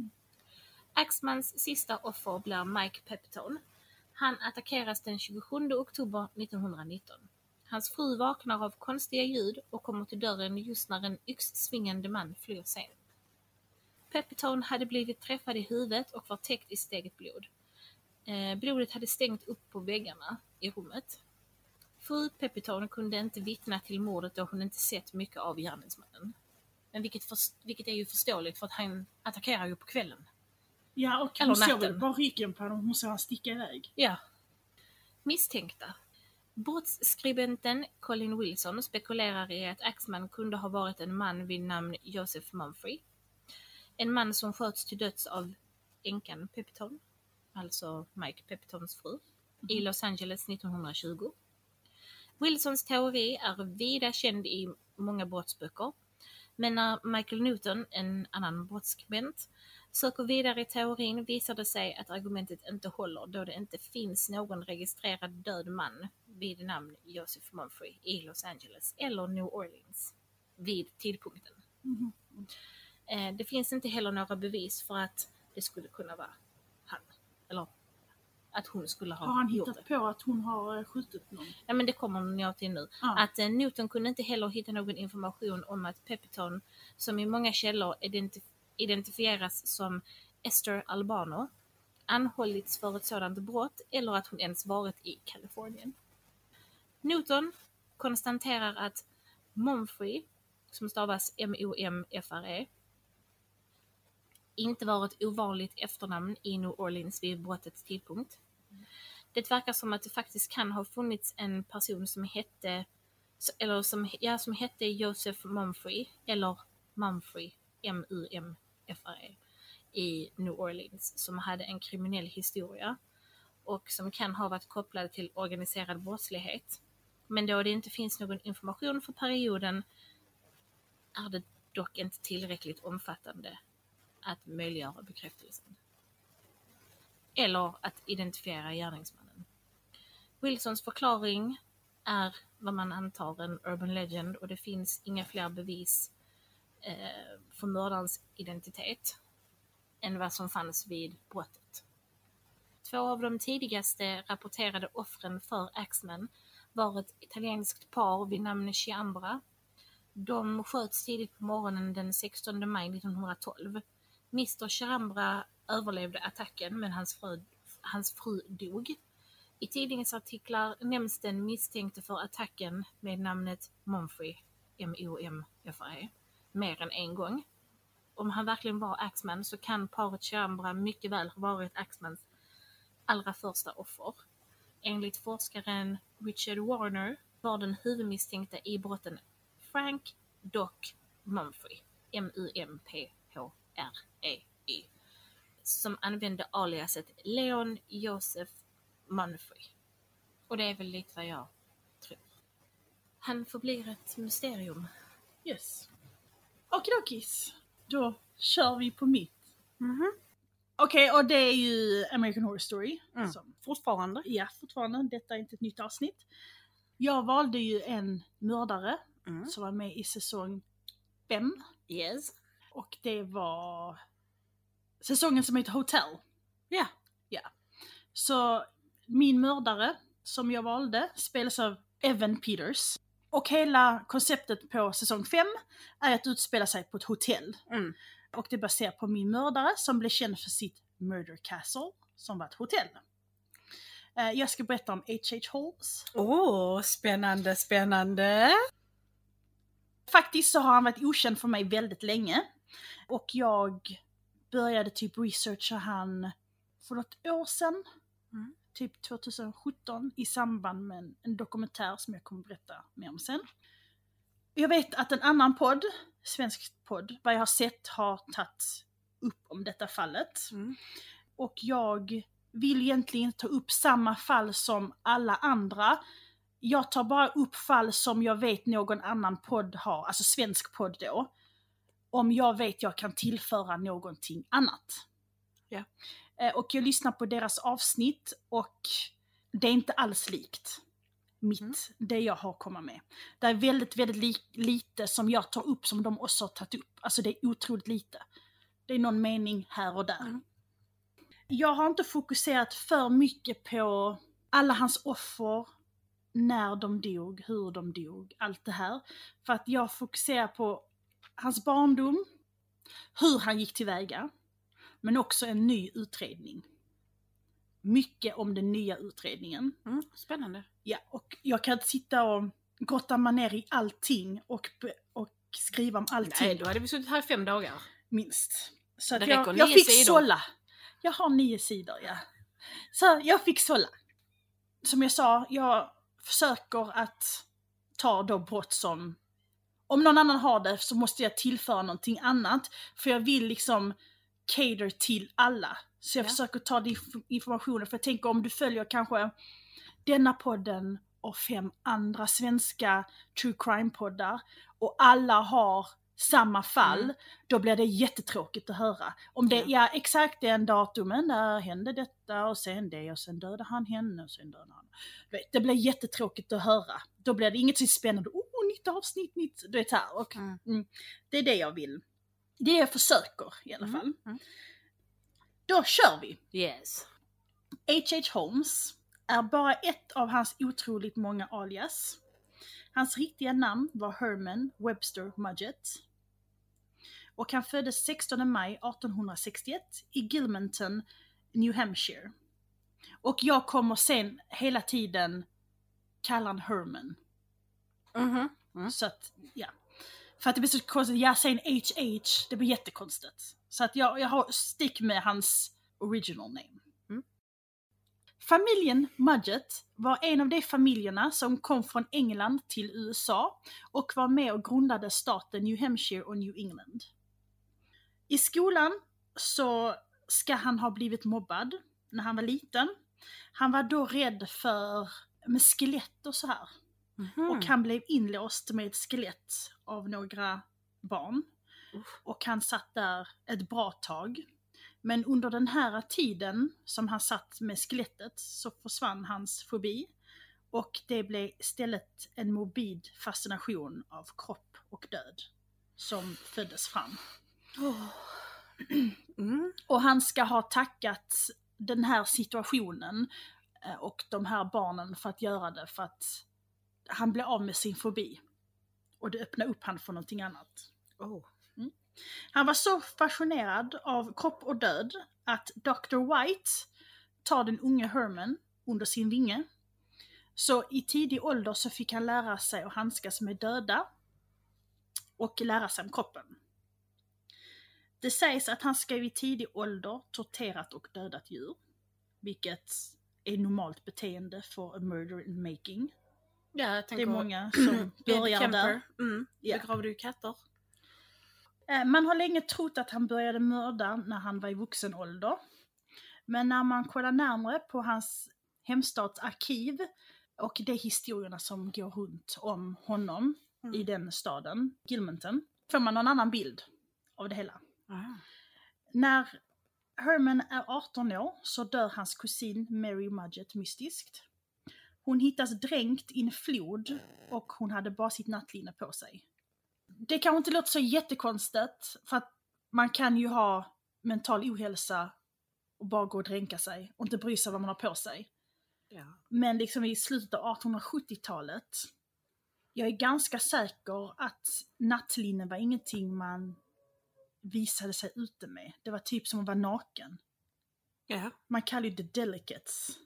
S2: Axmans sista offer blir Mike Pepitone. Han attackeras den 27 oktober 1919. Hans fru vaknar av konstiga ljud och kommer till dörren just när en yxsvingande man flyr scenen. Pepitone hade blivit träffad i huvudet och var täckt i steget blod. Blodet hade stängt upp på väggarna i rummet. Fru Pepitone kunde inte vittna till mordet då hon inte sett mycket av gärningsmannen. Men vilket är ju förståeligt för att han attackerar ju på kvällen.
S1: Ja, och hon såg väl bara ryggen på honom, hon såg han sticka iväg.
S2: Ja. Misstänkta. Brottsskribenten Colin Wilson spekulerar i att Axman kunde ha varit en man vid namn Joseph Mumfrey. En man som sköts till döds av änkan Pepitone, alltså Mike Pepitones fru, i Los Angeles 1920. Wilsons teori är vida känd i många brottsböcker, men när Michael Newton, en annan brottsskribent, söker vidare i teorin visar det sig att argumentet inte håller då det inte finns någon registrerad död man vid namn Joseph Mumfrey i Los Angeles eller New Orleans vid tidpunkten. Det finns inte heller några bevis för att det skulle kunna vara han eller att hon skulle ha gjort det.
S1: Har han hittat på att hon har skjutit någon?
S2: Ja, men det kommer jag till nu. Att Newton kunde inte heller hitta någon information om att Pepitone, som i många källor identifieras som Esther Albano, anhållits för ett sådant brott eller att hon ens varit i Kalifornien. Newton konstaterar att Mumfrey, som stavas M-O-M-F-R-E, inte var ett ovanligt efternamn i New Orleans vid brottets tidpunkt. Det verkar som att det faktiskt kan ha funnits en person som hette Joseph Mumfrey eller Mumfrey, M-U-M-F-R-E, i New Orleans som hade en kriminell historia och som kan ha varit kopplad till organiserad brottslighet. Men då det inte finns någon information för perioden är det dock inte tillräckligt omfattande att möjliggöra bekräftelsen. Eller att identifiera gärningsmannen. Wilsons förklaring är vad man antar en urban legend och det finns inga fler bevis för mördarens identitet än vad som fanns vid brottet. 2 av de tidigaste rapporterade offren för Axman var ett italienskt par vid namn Chiambra. De sköts tidigt på morgonen den 16 maj 1912. Mr. Chiambra överlevde attacken, men hans fru dog. I tidningsartiklar nämns den misstänkte för attacken med namnet Momfrey, M-O-M-F-R-E, mer än en gång. Om han verkligen var Axman så kan paret Chiambra mycket väl ha varit Axmans allra första offer. Enligt forskaren Richard Warner var den huvudmisstänkta i brotten Frank Doc Momfrey, M-U-M-P-H-R-E-Y, som använde aliaset Leon Joseph Momfrey. Och det är väl lite vad jag tror. Han förblir ett mysterium.
S1: Yes. Okidokis. Då kör vi på mitt. Okej, och det är ju American Horror Story.
S2: Fortfarande?
S1: Ja, fortfarande. Detta är inte ett nytt avsnitt. Jag valde ju en mördare som var med i säsong 5.
S2: Yes.
S1: Och det var säsongen som heter Hotel.
S2: Ja.
S1: Ja. Så min mördare som jag valde spelas av Evan Peters. Och hela konceptet på säsong 5 är att utspela sig på ett hotell. Och det baserar på min mördare som blev känd för sitt Murder Castle, som var ett hotell. Jag ska berätta om H.H. Holmes.
S2: Spännande.
S1: Faktiskt så har han varit okänd för mig väldigt länge. Och jag började typ researcha han för något år sedan. Typ 2017 i samband med en dokumentär som jag kommer berätta mer om sen. Jag vet att en annan podd, svensk podd, vad jag har sett har tagit upp om detta fallet. Och jag vill egentligen ta upp samma fall som alla andra. Jag tar bara upp fall som jag vet någon annan podd har, alltså svensk podd då. Om jag vet jag kan tillföra någonting annat.
S2: Ja.
S1: Och jag lyssnar på deras avsnitt och det är inte alls likt det jag har kommit med. Det är väldigt, väldigt lite som jag tar upp som de också har tagit upp. Alltså det är otroligt lite. Det är någon mening här och där. Jag har inte fokuserat för mycket på alla hans offer, när de dog, hur de dog, allt det här. För att jag fokuserar på hans barndom, hur han gick tillväga, men också en ny utredning. Mycket om den nya utredningen.
S2: Spännande.
S1: Ja, och jag kan inte sitta och grotta mig ner i allting och skriva om allting.
S2: Nej, då hade vi suttit här i 5 dagar.
S1: Minst. Så
S2: det
S1: att jag fick sålla. Jag har 9 sidor, ja. Så jag fick sålla. Som jag sa, jag försöker att ta då brott som... Om någon annan har det så måste jag tillföra någonting annat. För jag vill liksom cater till alla. Så jag försöker ta den informationen. För jag tänker om du följer kanske denna podden och 5 andra svenska true crime-poddar. Och alla har samma fall. Då blir det jättetråkigt att höra. Om det exakt den datumen där hände detta och sen det och sen dödade han henne och sen dödade han. Det blir jättetråkigt att höra. Då blir det inget så spännande. Nytt avsnitt, nytt. Du vet här. Och, det är det jag vill. Det jag försöker i alla fall. Då kör vi.
S2: Yes.
S1: H.H. Holmes är bara ett av hans otroligt många alias. Hans riktiga namn var Herman Webster Mudgett. Och han föddes 16 maj 1861 i Gilmanton, New Hampshire. Och jag kommer sen hela tiden kalla han Herman. Så att, ja. För att det blir så konstigt, jag säger en HH, det blir jättekonstigt. Så att jag har stick med hans original name. Familjen Mudgett var en av de familjerna som kom från England till USA och var med och grundade staten New Hampshire och New England. I skolan så ska han ha blivit mobbad när han var liten. Han var då rädd för med skelett och så här. Och han blev inlåst med ett skelett av några barn. Och han satt där ett bra tag. Men under den här tiden som han satt med skelettet så försvann hans fobi. Och det blev istället en morbid fascination av kropp och död som föddes fram. Och han ska ha tackat den här situationen och de här barnen för att göra det. För att han blev av med sin fobi. Och det öppnade upp han för någonting annat. Han var så fascinerad av kropp och död att Dr. White tar den unge Herman under sin vinge. Så i tidig ålder så fick han lära sig att handskas med döda och lära sig om kroppen. Det sägs att han ska vid tidig ålder torterat och dödat djur, vilket är normalt beteende för a murder in making.
S2: Ja, jag tänker,
S1: det är många som börjar där.
S2: Begravde ju katter.
S1: Man har länge trott att han började mörda när han var i vuxen ålder. Men när man kollar närmare på hans hemstads arkiv och de historierna som går runt om honom i den staden, Gilmanton, får man en annan bild av det hela. När Herman är 18 år så dör hans kusin Mary Mudgett mystiskt. Hon hittas dränkt i en flod och hon hade bara sitt nattlinne på sig. Det kanske inte låter så jättekonstigt, för att man kan ju ha mental ohälsa och bara gå och dränka sig och inte bry sig vad man har på sig.
S2: Ja.
S1: Men liksom i slutet av 1870-talet, jag är ganska säker att nattlinne var ingenting man visade sig ute med. Det var typ som att vara naken.
S2: Ja.
S1: Man kallar ju det delicates.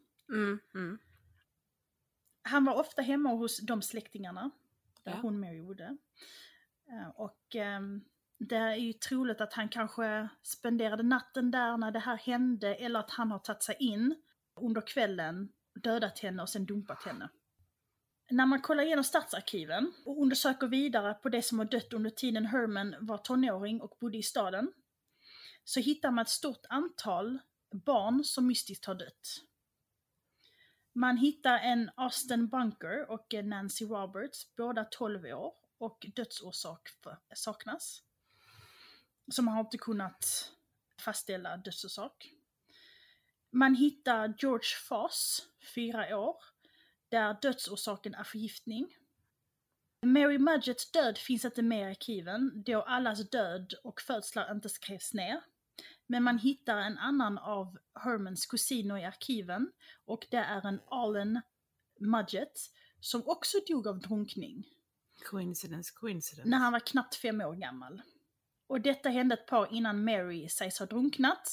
S1: Han var ofta hemma hos de släktingarna där hon Mary bodde. Och det är ju troligt att han kanske spenderade natten där när det här hände, eller att han har tagit sig in under kvällen, dödat henne och sen dumpat henne. När man kollar igenom stadsarkiven och undersöker vidare på det som har dött under tiden Herman var tonåring och bodde i staden, så hittar man ett stort antal barn som mystiskt har dött. Man hittar en Austin Bunker och en Nancy Roberts, båda 12 år, och dödsorsak saknas. Så man har inte kunnat fastställa dödsorsak. Man hittar George Foss, 4 år, där dödsorsaken är förgiftning. Mary Mudgetts död finns inte med i arkiven, då allas död och födslar inte skrevs ner. Men man hittar en annan av Hermans kusiner i arkiven, och det är en Allen Mudgett som också dog av drunkning.
S2: Coincidence.
S1: När han var knappt 5 år gammal. Och detta hände ett par innan Mary sägs ha drunknat.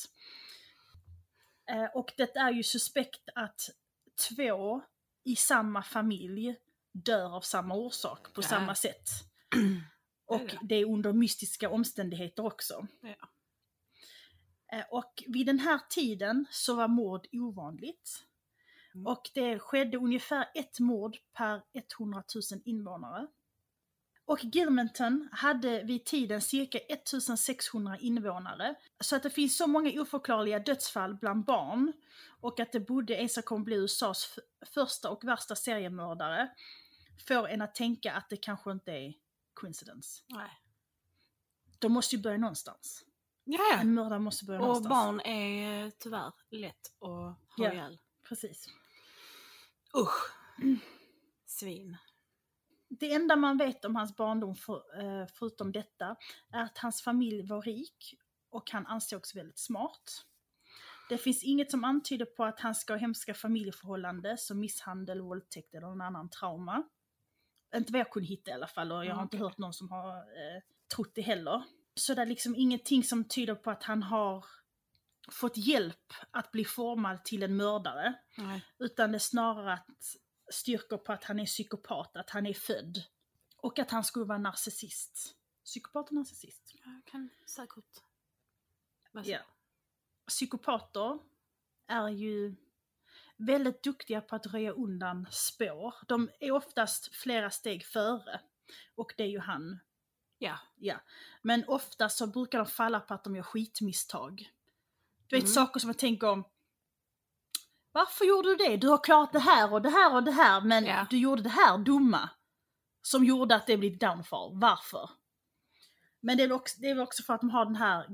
S1: Och det är ju suspekt att 2 i samma familj dör av samma orsak på samma sätt. Och det är under mystiska omständigheter också.
S2: Ja.
S1: Och vid den här tiden så var mord ovanligt. Och det skedde ungefär 1 mord per 100 000 invånare. Och Gilmanton hade vid tiden cirka 1600 invånare. Så att det finns så många oförklarliga dödsfall bland barn, och att det bodde en som kommer bli USAs första och värsta seriemördare, får en att tänka att det kanske inte är coincidence.
S2: Nej.
S1: De måste ju börja någonstans.
S2: Ja.
S1: En mördare måste börja någonstans.
S2: Och barn är tyvärr lätt att ha ihjäl.
S1: Precis.
S2: Usch. Svin.
S1: Det enda man vet om hans barndom förutom detta är att hans familj var rik och han ansågs väldigt smart. Det finns inget som antyder på att han ska ha hemska familjeförhållanden som misshandel, våldtäkt eller någon annan trauma. Inte vad jag kunde hitta i alla fall, och jag har inte hört någon som har trott det heller. Så det är liksom ingenting som tyder på att han har fått hjälp att bli formad till en mördare.
S2: Nej.
S1: Utan det är snarare att styrkor på att han är psykopat, att han är född. Och att han skulle vara narcissist. Psykopat och narcissist.
S2: Jag kan säkert.
S1: Ja. Psykopater är ju väldigt duktiga på att röja undan spår. De är oftast flera steg före. Och det är ju han. Ja. Men ofta så brukar de falla på att de gör skitmisstag. Du vet, saker som jag tänker om. Varför gjorde du det? Du har klarat det här och det här och det här, men du gjorde det här dumma. Som gjorde att det blev downfall. Varför? Men det är väl också för att de har den här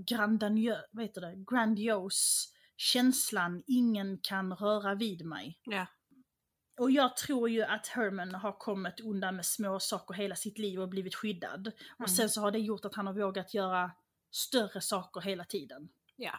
S1: grandios känslan, ingen kan röra vid mig.
S2: Ja.
S1: Och jag tror ju att Herman har kommit undan med små saker hela sitt liv och blivit skyddad. Och sen så har det gjort att han har vågat göra större saker hela tiden.
S2: Ja.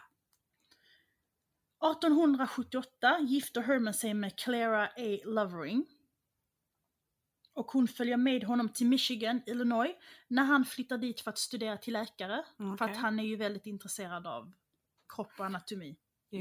S1: 1878 gifter Herman sig med Clara A. Lovering. Och hon följer med honom till Michigan, Illinois, när han flyttar dit för att studera till läkare.
S2: Okay.
S1: För att han är ju väldigt intresserad av kropp och anatomi.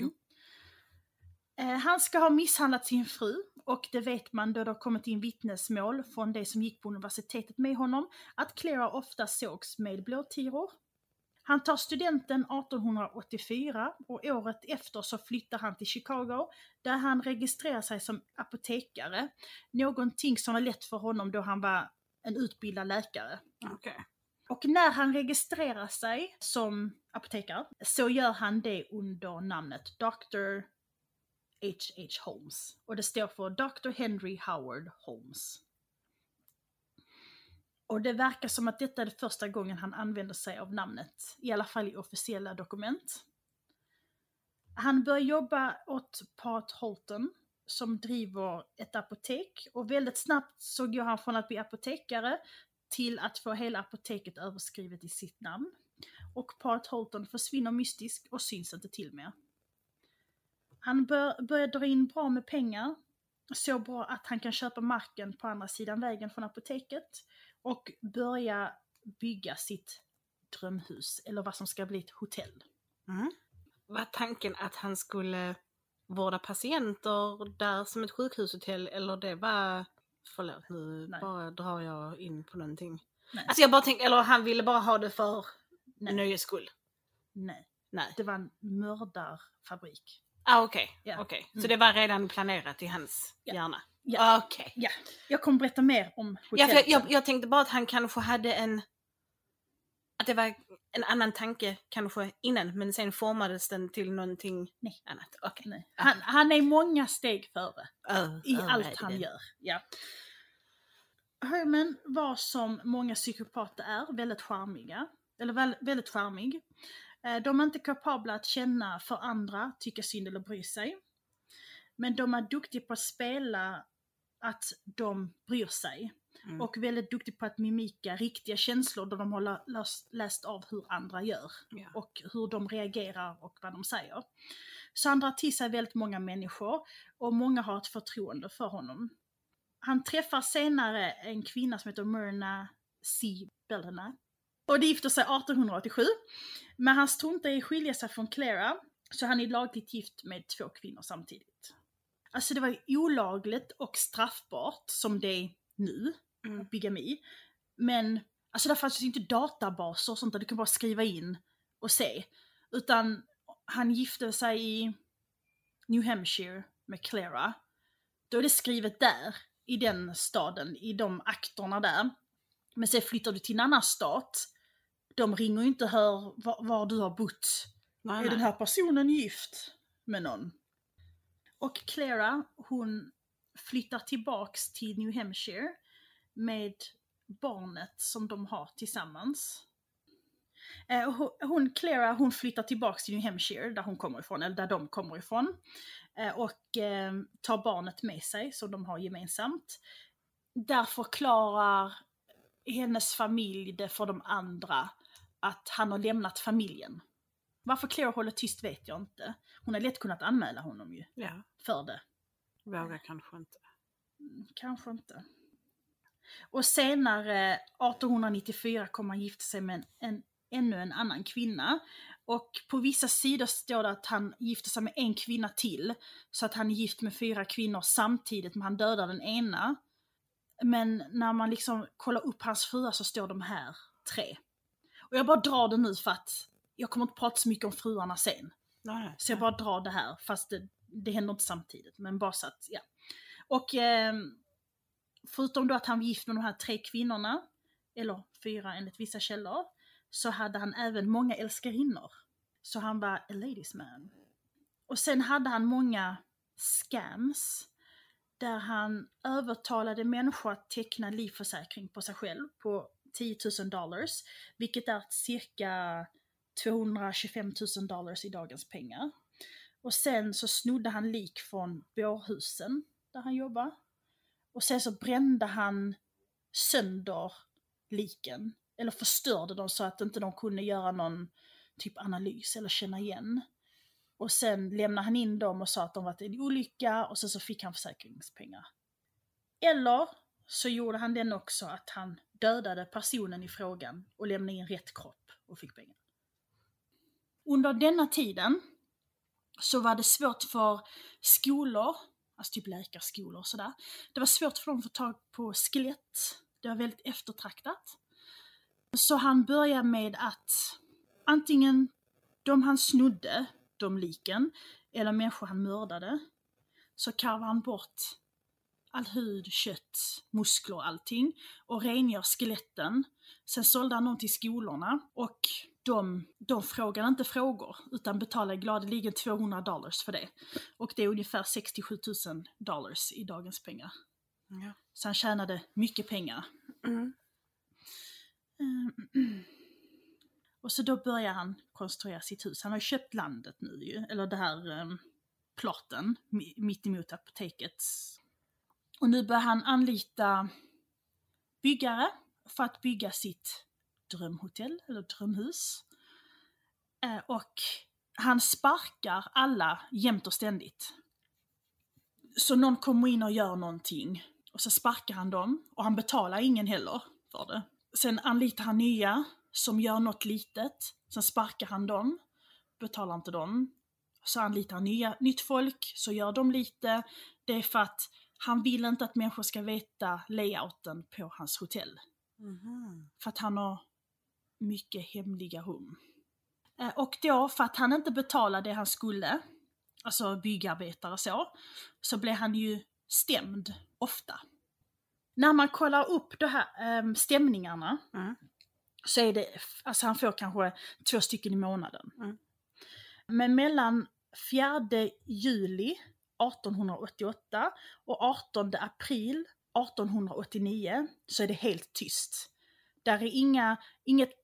S1: Han ska ha misshandlat sin fru, och det vet man då det har kommit in vittnesmål från de som gick på universitetet med honom, att Clara ofta sågs med blåtiror. Han tar studenten 1884 och året efter så flyttar han till Chicago, där han registrerar sig som apotekare. Någonting som var lätt för honom då han var en utbildad läkare.
S2: Okay.
S1: Och när han registrerar sig som apotekare så gör han det under namnet Dr. H.H. Holmes. Och det står för Dr. Henry Howard Holmes. Och det verkar som att detta är det första gången han använder sig av namnet, i alla fall i officiella dokument. Han börjar jobba åt Pat Holton som driver ett apotek, och väldigt snabbt så går han från att bli apotekare till att få hela apoteket överskrivet i sitt namn. Och Pat Holton försvinner mystiskt och syns inte till mer. Han börjar dra in bra med pengar, så bra att han kan köpa marken på andra sidan vägen från apoteket och börja bygga sitt drömhus, eller vad som ska bli ett hotell.
S2: Var tanken att han skulle vårda patienter där som ett sjukhushotell, eller det var... Förlåt, nu bara drar jag in på någonting. Nej. Alltså jag bara tänkte, eller han ville bara ha det för nöjes skull.
S1: Nej, det var en mördarfabrik.
S2: Okej. Så det var redan planerat i hans hjärna?
S1: Ja. Ja, jag kommer berätta mer om hotellet.
S2: Jag tänkte bara att han kanske hade att det var en annan tanke kanske innan, men sen formades den till någonting annat. Okay.
S1: Nej. Han är många steg före i allt han gör. Ja. Herman var, som många psykopater är, väldigt charmiga. Eller väldigt charmig. De är inte kapabla att känna för andra, tycka synd eller bry sig. Men de är duktiga på att spela att de bryr sig. Och väldigt duktiga på att mimika riktiga känslor då de har läst av hur andra gör. Och hur de reagerar och vad de säger. Så han drar till sig väldigt många människor, och många har ett förtroende för honom. Han träffar senare en kvinna som heter Myrna C. Belhana. Och de gifter sig 1887. Men han struntar i att skilja sig från Clara, så han är lagligt gift med 2 kvinnor samtidigt. Alltså det var olagligt och straffbart som det är nu, bigami. Men alltså där fanns ju inte databaser och sånt där du kan bara skriva in och se. Utan han gifte sig i New Hampshire med Clara. Då är det skrivet där, i den staden, i de akterna där. Men sen flyttar du till en annan stat. De ringer ju inte och hör var du har bott. Är den här personen gift med någon? Och Clara, hon flyttar tillbaks till New Hampshire med barnet som de har tillsammans. Clara, hon flyttar tillbaks till New Hampshire där hon kommer ifrån, eller där de kommer ifrån. Och tar barnet med sig som de har gemensamt. Där förklarar hennes familj det för de andra att han har lämnat familjen. Varför Clara håller tyst vet jag inte. Hon har lätt kunnat anmäla honom ju.
S2: Ja.
S1: För det.
S2: Vågar kanske inte.
S1: Kanske inte. Och senare, 1894, kommer han gifta sig med ännu en annan kvinna. Och på vissa sidor står det att han gifte sig med en kvinna till. Så att han är gift med 4 kvinnor samtidigt, men han dödar den ena. Men när man liksom kollar upp hans fruar så står de här 3. Och jag bara drar det nu för att jag kommer inte prata så mycket om fruarna sen.
S2: Nej.
S1: Så jag bara drar det här, fast det händer inte samtidigt. Men bara så att, ja. Och förutom då att han var gift med de här 3 kvinnorna, eller 4 enligt vissa källor, så hade han även många älskarinnor. Så han var a ladies man. Och sen hade han många scams, där han övertalade människor att teckna livförsäkring på sig själv på $10,000, vilket är cirka $225,000 i dagens pengar. Och sen så snodde han lik från bårhusen där han jobbar. Och sen så brände han sönder liken. Eller förstörde dem så att inte de kunde göra någon typ analys eller känna igen. Och sen lämnade han in dem och sa att de varit en olycka, och sen så fick han försäkringspengar. Eller så gjorde han den också att han dödade personen i frågan och lämnade in rätt kropp och fick pengar. Under denna tiden så var det svårt för skolor, alltså typ läkarskolor och sådär. Det var svårt för dem att få tag på skelett. Det var väldigt eftertraktat. Så han började med att antingen de han snodde, de liken, eller människor han mördade, så karvade han bort all hud, kött, muskler och allting och rengör skeletten. Sen sålde han dem till skolorna och de frågade inte frågor utan betalade gladeligen $200 för det. Och det är ungefär $67,000 i dagens pengar.
S2: Ja.
S1: Så han tjänade mycket pengar. Och så då börjar han konstruera sitt hus. Han har köpt landet nu ju, eller det här plotten mitt emot apoteket. Och nu börjar han anlita byggare för att bygga sitt drömhotell eller drömhus. Och han sparkar alla jämt och ständigt. Så någon kommer in och gör någonting och så sparkar han dem och han betalar ingen heller för det. Sen anlitar han nya som gör något litet, sen sparkar han dem, betalar inte dem. Så anlitar han nytt folk, så gör de lite. Det är för att han vill inte att människor ska veta layouten på hans hotell. För att han har mycket hemliga rum. Och då, för att han inte betalade det han skulle, alltså byggarbetare så blev han ju stämd ofta. När man kollar upp de här stämningarna så är det, alltså han får kanske 2 stycken i månaden. Men mellan 4 juli 1888 och 18 april 1889 så är det helt tyst. Där är inget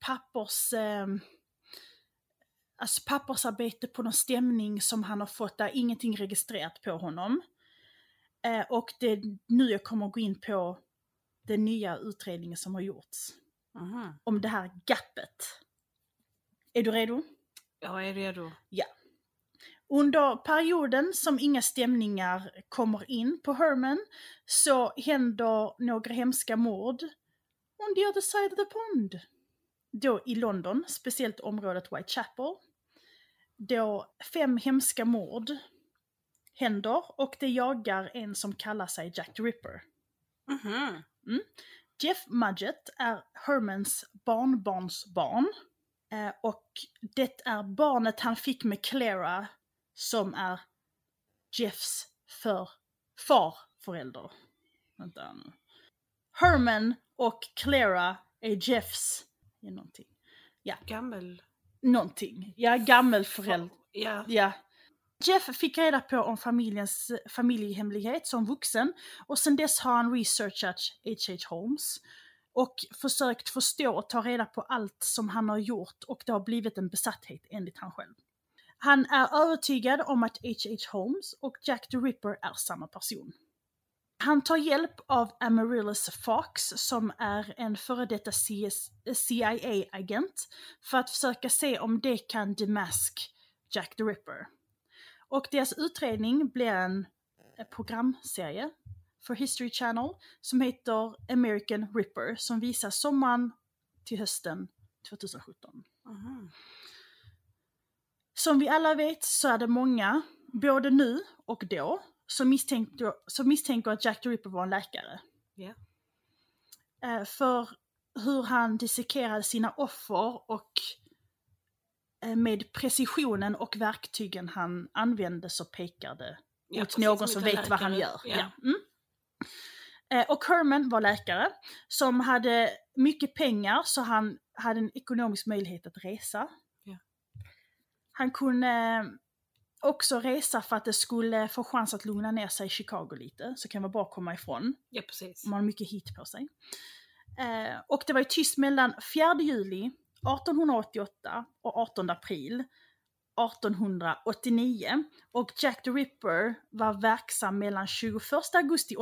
S1: pappersarbete på någon stämning som han har fått, där ingenting registrerat på honom. Och det är nu jag kommer att gå in på den nya utredningen som har gjorts. Om det här gappet. Är du redo?
S2: Jag är redo.
S1: Ja. Under perioden som inga stämningar kommer in på Herman så händer några hemska mord on the other side of the pond. Då i London, speciellt området Whitechapel. Då 5 hemska mord händer och det jagar en som kallar sig Jack the Ripper. Jeff Mudgett är Hermans barnbarnsbarn. Och det är barnet han fick med Clara som är Jeffs farförälder. Vänta nu. Herman och Clara är Jeffs någonting. Ja. Någonting. Ja, gammelförälder. Ja. Jeff fick reda på om familjens familjehemlighet som vuxen och sen dess har han researchat H.H. Holmes och försökt förstå och ta reda på allt som han har gjort och det har blivit en besatthet enligt han själv. Han är övertygad om att H.H. Holmes och Jack the Ripper är samma person. Han tar hjälp av Amaryllis Fox som är en före detta CIA-agent för att försöka se om det kan demask Jack the Ripper. Och deras utredning blir en programserie för History Channel som heter American Ripper som visar sommaren till hösten 2017. Som vi alla vet så är det många, både nu och då, som misstänker att Jack the Ripper var en läkare. För hur han dissekerade sina offer och med precisionen och verktygen han använde så pekar det åt någon som vet vad han gör. Och Herman var läkare som hade mycket pengar så han hade en ekonomisk möjlighet att resa. Han kunde också resa för att det skulle få chans att lugna ner sig i Chicago lite. Så kan man bara komma ifrån.
S2: Ja, precis.
S1: Man har mycket hit på sig. Och det var ju tyst mellan 4 juli 1888 och 18 april 1889. Och Jack the Ripper var verksam mellan 21 augusti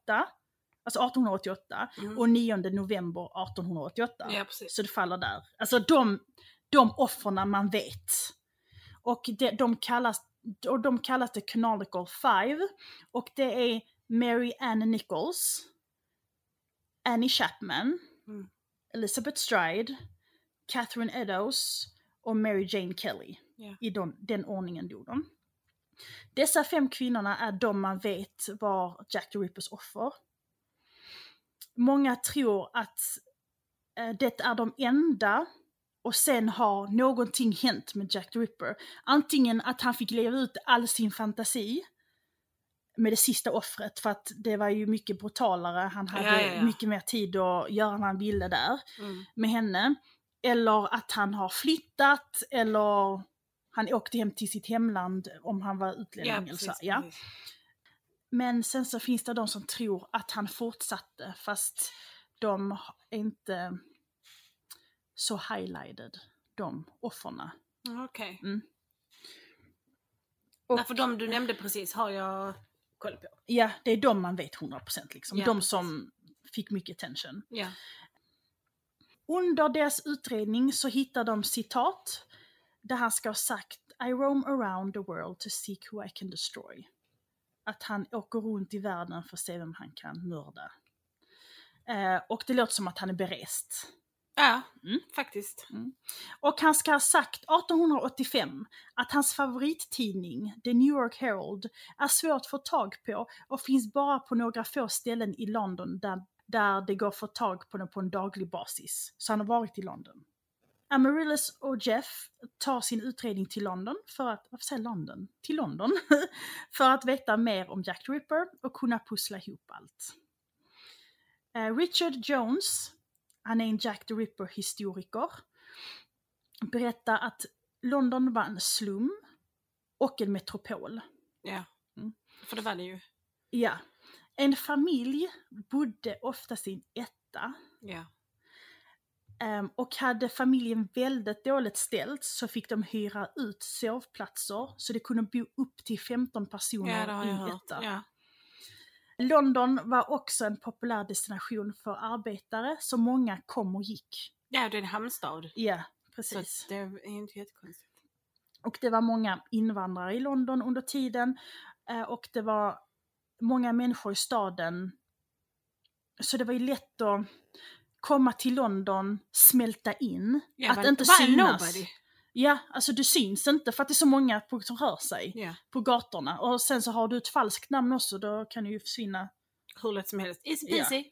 S1: 1888 och 9 november 1888.
S2: Ja, precis.
S1: Så det faller där. Alltså de offrarna man vet. Och de kallas The Canonical Five. Och det är Mary Ann Nichols, Annie Chapman, Elizabeth Stride, Catherine Eddowes och Mary Jane Kelly.
S2: Yeah.
S1: I den ordningen dog de. Dessa 5 kvinnorna är de man vet var Jack the Rippers offer. Många tror att det är de enda, och sen har någonting hänt med Jack the Ripper. Antingen att han fick leva ut all sin fantasi med det sista offret, för att det var ju mycket brutalare. Han hade mycket mer tid att göra vad han ville där med henne. Eller att han har flyttat, eller han åkte hem till sitt hemland om han var utlänning. Precis. Men sen så finns det de som tror att han fortsatte, fast de är inte så highlighted, de offerna.
S2: Okej. Därför de du nämnde precis har jag koll på.
S1: Ja, det är de man vet 100% liksom. De som fick mycket attention.
S2: Ja.
S1: Under deras utredning så hittar de citat där han ska ha sagt I roam around the world to seek who I can destroy. Att han åker runt i världen för att se vem han kan mörda. Och det låter som att han är berest.
S2: Ja, faktiskt.
S1: Och han ska ha sagt 1885 att hans favorittidning, The New York Herald, är svårt att få tag på och finns bara på några få ställen i London där det går att få tag på den på en daglig basis. Så han har varit i London. Amaryllis och Jeff tar sin utredning till London till London för att veta mer om Jack the Ripper och kunna pussla ihop allt. Richard Jones, han är en Jack the Ripper-historiker, berättar att London var en slum och en metropol.
S2: Ja, för det var det ju.
S1: Ja. En familj bodde oftast i en etta.
S2: Ja.
S1: Och hade familjen väldigt dåligt ställt så fick de hyra ut sovplatser så det kunde bo upp till 15 personer i en etta.
S2: Ja.
S1: London var också en populär destination för arbetare så många kom och gick.
S2: Ja, det är en hamnstad.
S1: Ja, precis.
S2: Så det är inte jättekonstigt.
S1: Och det var många invandrare i London under tiden och det var många människor i staden. Så det var ju lätt att komma till London, smälta in, att inte synas. Nobody. Ja, alltså du syns inte för att det är så många som rör sig på gatorna. Och sen så har du ett falskt namn också, då kan du ju försvinna.
S2: Hur lätt som helst. It's busy.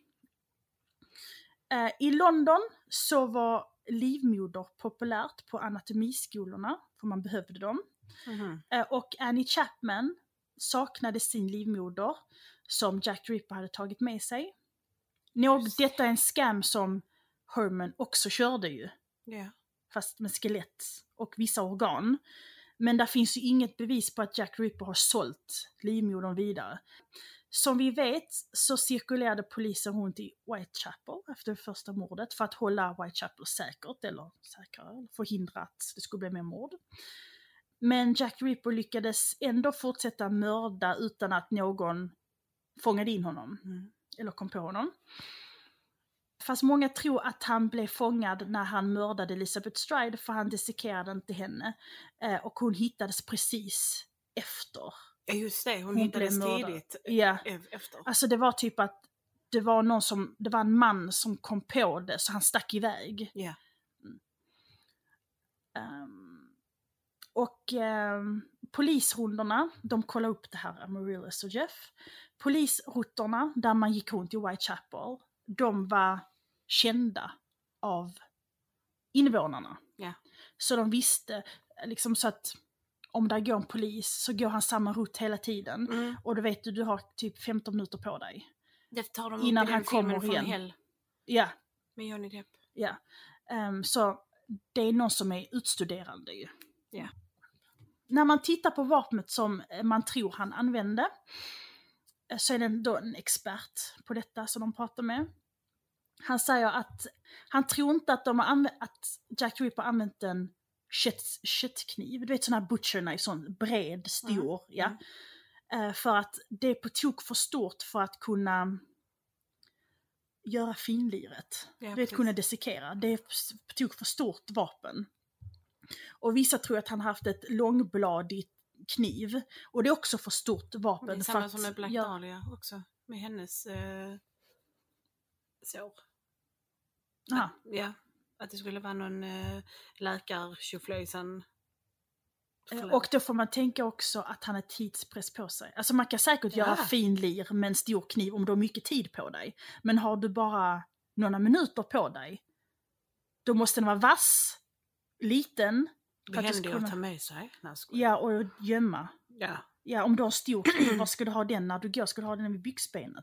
S1: I London så var livmoder populärt på anatomiskolorna, för man behövde dem. Och Annie Chapman saknade sin livmoder som Jack the Ripper hade tagit med sig. Detta är en scam som Herman också körde ju.
S2: Yeah.
S1: Fast med skelett och vissa organ. Men där finns ju inget bevis på att Jack the Ripper har sålt livmodern vidare. Som vi vet så cirkulerade polisen runt i Whitechapel efter det första mordet för att hålla Whitechapel säkert, eller säkrare, förhindra att det skulle bli mer mord. Men Jack the Ripper lyckades ändå fortsätta mörda utan att någon fångade in honom. Eller kom på honom. Fast många tror att han blev fångad när han mördade Elizabeth Stride för han dissekerade inte henne. Och hon hittades precis efter.
S2: Ja just det, hon hittades tidigt efter.
S1: Alltså det var typ att det var en man som kom på det så han stack iväg.
S2: Ja.
S1: Polisrundorna, de kollade upp det här, Amaryllis och Jeff. Polisrutterna där man gick runt i Whitechapel, de var kända av invånarna.
S2: Yeah.
S1: Så de visste liksom så att om där går en polis så går han samma rutt hela tiden. Och då vet du har typ 15 minuter på dig.
S2: Det tar de
S1: innan han kommer igen.
S2: Hell.
S1: Ja.
S2: Med Johnny Depp.
S1: Ja. Så det är någon som är utstuderande ju.
S2: Ja.
S1: När man tittar på vapnet som man tror han använde så är det då en expert på detta som de pratar med. Han säger att han tror inte att att Jack the Ripper använt en köttkniv. Du vet sån här butcher knife, sån bred, stor. Ja. För att det är på tok för stort för att kunna göra finliret. Du vet, kunna dissekera. Det är på tok för stort vapen. Och vissa tror att han haft ett långbladigt kniv. Och det är också för stort vapen.
S2: Det är samma som med Black Dahlia också. Med hennes sår.
S1: Aha.
S2: Ja, att det skulle vara någon läkar-tjoflöjsan.
S1: Och då får man tänka också att han har tidspress på sig. Alltså man kan säkert göra finlir med en stor kniv om du har mycket tid på dig. Men har du bara några minuter på dig, då måste den vara vass, liten.
S2: Det händer att ta med sig.
S1: Ja, och gömma.
S2: Ja.
S1: Ja, om du har stor kniv, var ska du ha den när du går? Ska du ha den vid byxbenet?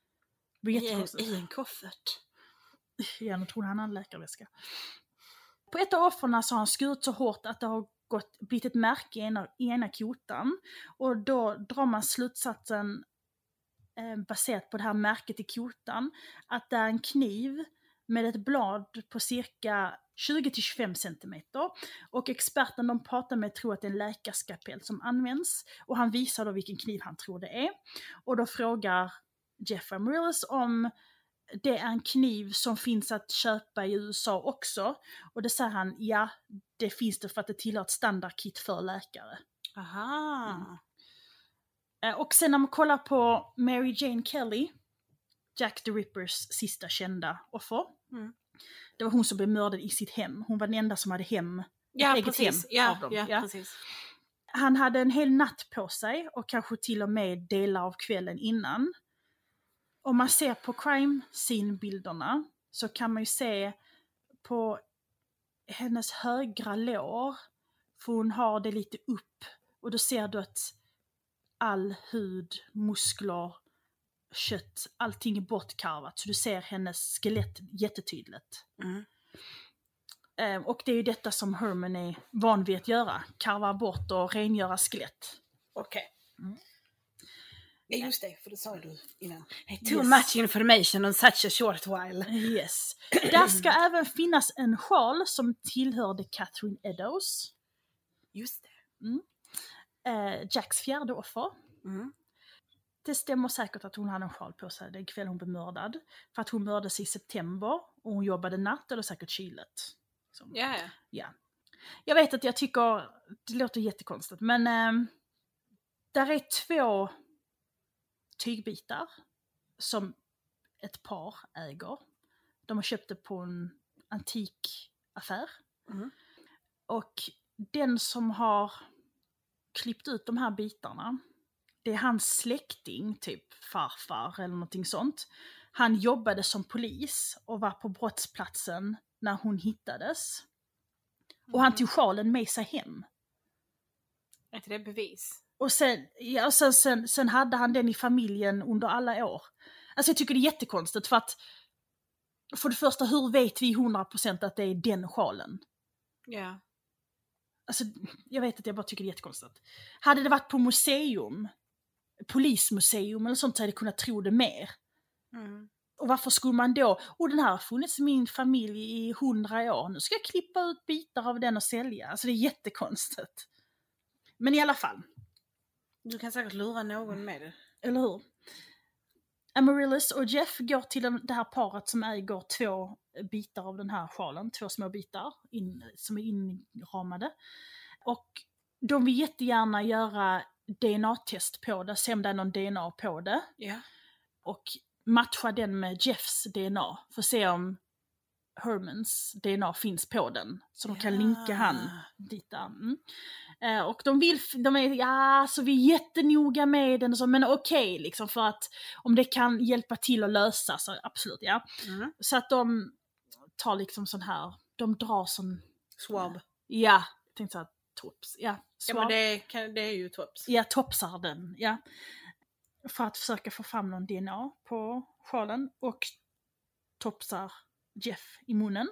S2: I en koffert.
S1: Ja, nu tror han har en läkarväska. På ett av offren så har han skurit så hårt att det har blivit ett märke i ena kotan. Och då drar man slutsatsen baserat på det här märket i kotan att det är en kniv med ett blad på cirka 20-25 cm. Och experten de pratar med tror att det är en läkarskapell som används. Och han visar då vilken kniv han tror det är. Och då frågar Jeff Amaryllis om det är en kniv som finns att köpa i USA också. Och det säger han, ja, det finns det för att det tillhör ett standardkit för läkare.
S2: Aha.
S1: Och sen när man kollar på Mary Jane Kelly, Jack the Rippers sista kända offer. Det var hon som blev mördad i sitt hem. Hon var den enda som hade eget hem av dem. Ja.
S2: Precis.
S1: Han hade en hel natt på sig och kanske till och med delar av kvällen innan. Om man ser på crime scene-bilderna så kan man ju se på hennes högra lår, för hon har det lite upp, och då ser du att all hud, muskler, kött, allting är bortkarvat, så du ser hennes skelett jättetydligt. Och det är ju detta som Herman är van vid att göra, karva bort och rengöra skelett.
S2: Okej. Ja, just det, för det sa du innan.
S1: Too
S2: much information on such a short while.
S1: Yes. Där ska även finnas en sjal som tillhörde Catherine Eddowes.
S2: Just det.
S1: Jacks fjärde offer. Det stämmer säkert att hon hade en sjal på sig den kväll hon blev mördad. För att hon mördades i september och hon jobbade natt, eller säkert kylet. Ja. Jag vet att jag tycker det låter jättekonstigt, men där är 2 tygbitar som ett par äger. De har köpt det på en antikaffär. Och den som har klippt ut de här bitarna, det är hans släkting, typ farfar eller någonting sånt. Han jobbade som polis och var på brottsplatsen när hon hittades. Och han tog sjalen med sig hem.
S2: Är inte det bevis?
S1: Och sen hade han den i familjen under alla år. Alltså jag tycker det är jättekonstigt, för att för det första, hur vet vi 100% att det är den sjalen?
S2: Ja.
S1: Alltså jag vet att jag bara tycker det är jättekonstigt. Hade det varit på museum, polismuseum eller sånt, så hade jag kunnat tro det mer. Och varför skulle man då, den här har funnits i min familj i 100 år, nu ska jag klippa ut bitar av den och sälja. Alltså det är jättekonstigt. Men i alla fall.
S2: Du kan säkert lura någon med det.
S1: Eller hur? Amaryllis och Jeff går till det här paret som äger 2 bitar av den här sjalen. 2 små bitar som är inramade. Och de vill jättegärna göra DNA-test på det. Se om det är någon DNA på det.
S2: Ja.
S1: Och matcha den med Jeffs DNA. För att se om Hermans DNA finns på den. Så de kan linka han dit där. Och så vi är jättenoga med den och så, men okej, liksom, för att om det kan hjälpa till att lösa, så absolut, ja. Så att de tar liksom sån här, de drar som
S2: swab.
S1: Ja, jag tänkte såhär tops. Ja,
S2: swab. Ja, men det är ju tops.
S1: Ja, topsar den, ja. För att försöka få fram någon DNA på sjalen, och topsar Jeff i munnen.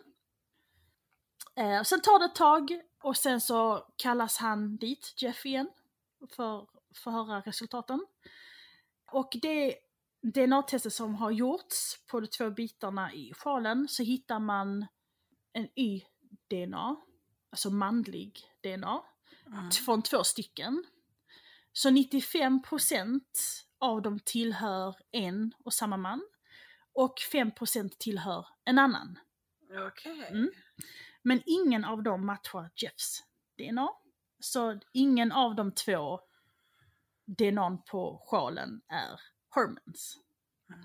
S1: Sen tar det ett tag och sen så kallas han dit, Jeff, igen för att höra resultaten. Och det DNA-testet som har gjorts på de 2 bitarna i sjalen, så hittar man en Y-DNA, alltså manlig DNA, från 2 stycken. Så 95% av dem tillhör en och samma man, och 5% tillhör en annan.
S2: Okej.
S1: Men ingen av dem matchar Jeffs DNA. Så ingen av de 2 DNA på sjalen är Hermans.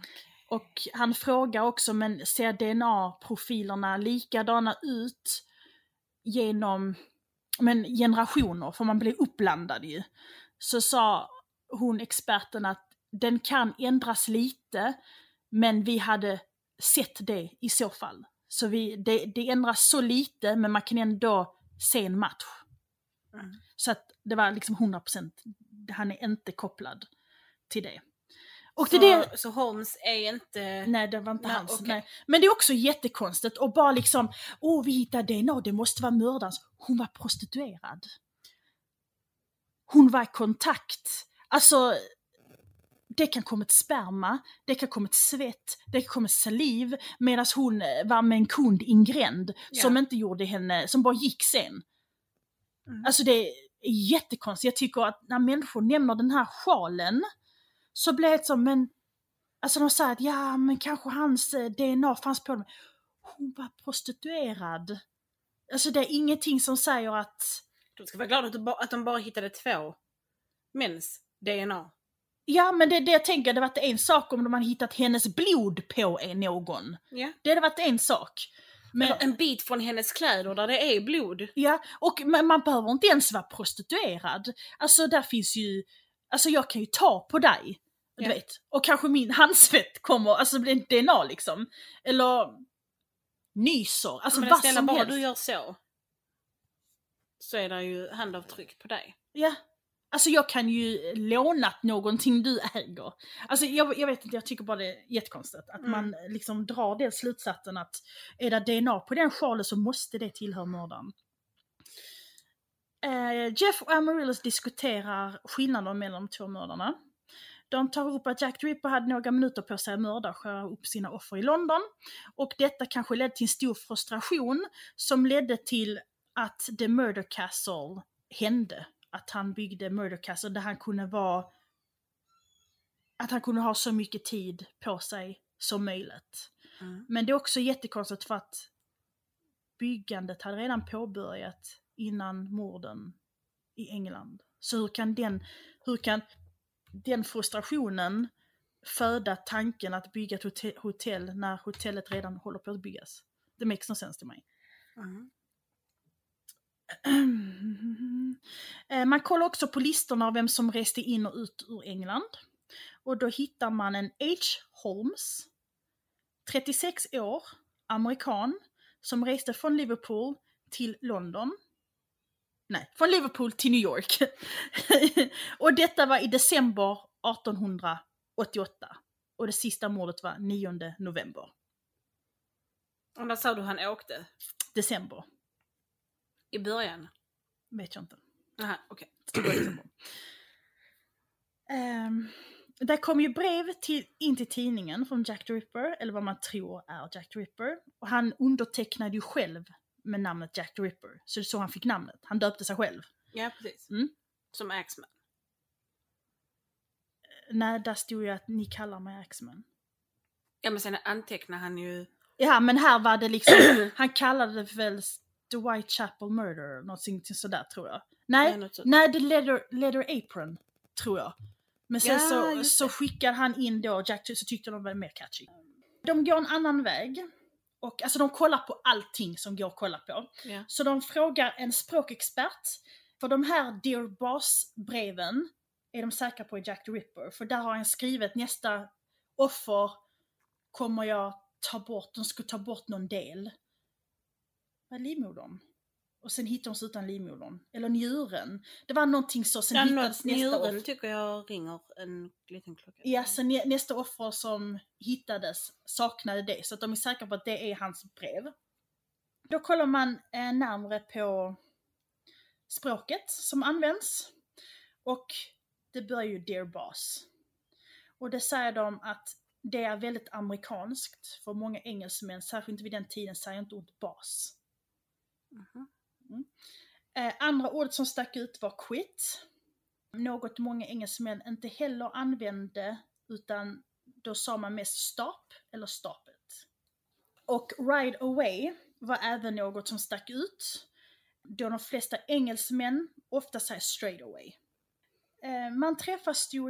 S1: Och han frågar också, men ser DNA-profilerna likadana ut genom generationer? För man blir uppblandad ju. Så sa hon, experten, att den kan ändras lite, men vi hade sett det i så fall. Så det ändras så lite, men man kan ändå se en match. Så att det var liksom 100%, han är inte kopplad till det. Och
S2: så Holmes är inte...
S1: Nej, det var inte hans.
S2: Okay.
S1: Nej. Men det är också jättekonstigt. Och bara liksom, vi hittade DNA, det måste vara mördarens. Hon var prostituerad. Hon var i kontakt. Alltså, det kan komma ett sperma, det kan komma ett svett, det kan komma saliv. Medan hon var med en kund i en gränd som inte gjorde henne, som bara gick sen. Alltså det är jättekonstigt. Jag tycker att när människor nämner den här sjalen, så blir det som, men alltså de säger att men kanske hans DNA fanns på dem. Hon var prostituerad. Alltså det är ingenting som säger att...
S2: De ska vara glada att de bara hittade 2 mäns DNA.
S1: Ja, men det jag tänker, det hade varit en sak om de hade hittat hennes blod på någon.
S2: Ja.
S1: Det hade varit en sak.
S2: Men en bit från hennes kläder där det är blod.
S1: Ja, och man behöver inte ens vara prostituerad. Alltså där finns ju... Alltså jag kan ju ta på dig. Du vet. Och kanske min handsvett kommer, alltså blir DNA liksom. Eller nyser. Alltså
S2: men
S1: vad
S2: snälla,
S1: som
S2: bara
S1: helst.
S2: du gör så är det ju handavtryck på dig.
S1: Ja. Alltså jag kan ju låna någonting du äger. Alltså jag vet inte, jag tycker bara det är jättekonstigt. Att man liksom drar den slutsatsen att är det DNA på den sjalen så måste det tillhöra mördaren. Jeff och Amaryllis diskuterar skillnaden mellan de 2 mördarna. De tar upp att Jack the Ripper hade några minuter på sig att mörda och skära upp sina offer i London. Och detta kanske ledde till en stor frustration som ledde till att The Murder Castle hände. Att han byggde Murder Castle där han kunde ha så mycket tid på sig som möjligt. Men det är också jättekonstigt för att byggandet hade redan påbörjat innan morden i England. Så hur kan den frustrationen föda tanken att bygga ett hotell när hotellet redan håller på att byggas? Det makes no sense till mig. Man kollar också på listorna av vem som reste in och ut ur England. Och då hittar man en H. Holmes, 36 år, amerikan, som reste från Liverpool till London. Nej, från Liverpool till New York. Och detta var i december 1888. Och det sista mordet var 9 november.
S2: Och när sa du han åkte?
S1: December.
S2: I början?
S1: Vet jag inte.
S2: Aha, okej.
S1: Det kom ju brev in till tidningen från Jack the Ripper, eller vad man tror är Jack the Ripper. Och han undertecknade ju själv med namnet Jack the Ripper. Så det är så han fick namnet. Han döpte sig själv.
S2: Ja, precis. Som Axman.
S1: Nej, där stod ju att ni kallar mig Axman.
S2: Ja, men sen antecknade han ju...
S1: Ja, men här var det liksom... han kallade det väl The Whitechapel Murder, någonting sådär tror jag. Nej, The Leather Apron, tror jag. Men sen så skickar han in då Jack, så tyckte de var mer catchy. De går en annan väg. Och alltså de kollar på allting som går att kolla på.
S2: Yeah.
S1: Så de frågar en språkexpert. För de här Dear Boss-breven är de säkra på i Jack the Ripper. För där har han skrivit nästa offer kommer jag ta bort. De ska ta bort någon del. Vad är livmodern? Och sen hittar de sig utan livmodern. Eller njuren. Det var någonting så. Sen hittades nästa offer.
S2: Tycker jag ringer en liten klocka.
S1: Ja, sen nästa offer som hittades saknade det. Så att de är säkra på att det är hans brev. Då kollar man närmare på språket som används. Och det börjar ju Dear Boss. Och det säger de att det är väldigt amerikanskt. För många engelsmän, särskilt vid den tiden, säger inte ordet boss. Andra ordet som stack ut var quit. Något många engelsmän inte heller använde, utan då sa man mest stop eller stop it. Och ride away var även något som stack ut, då de flesta engelsmän ofta säger straight away. Man träffar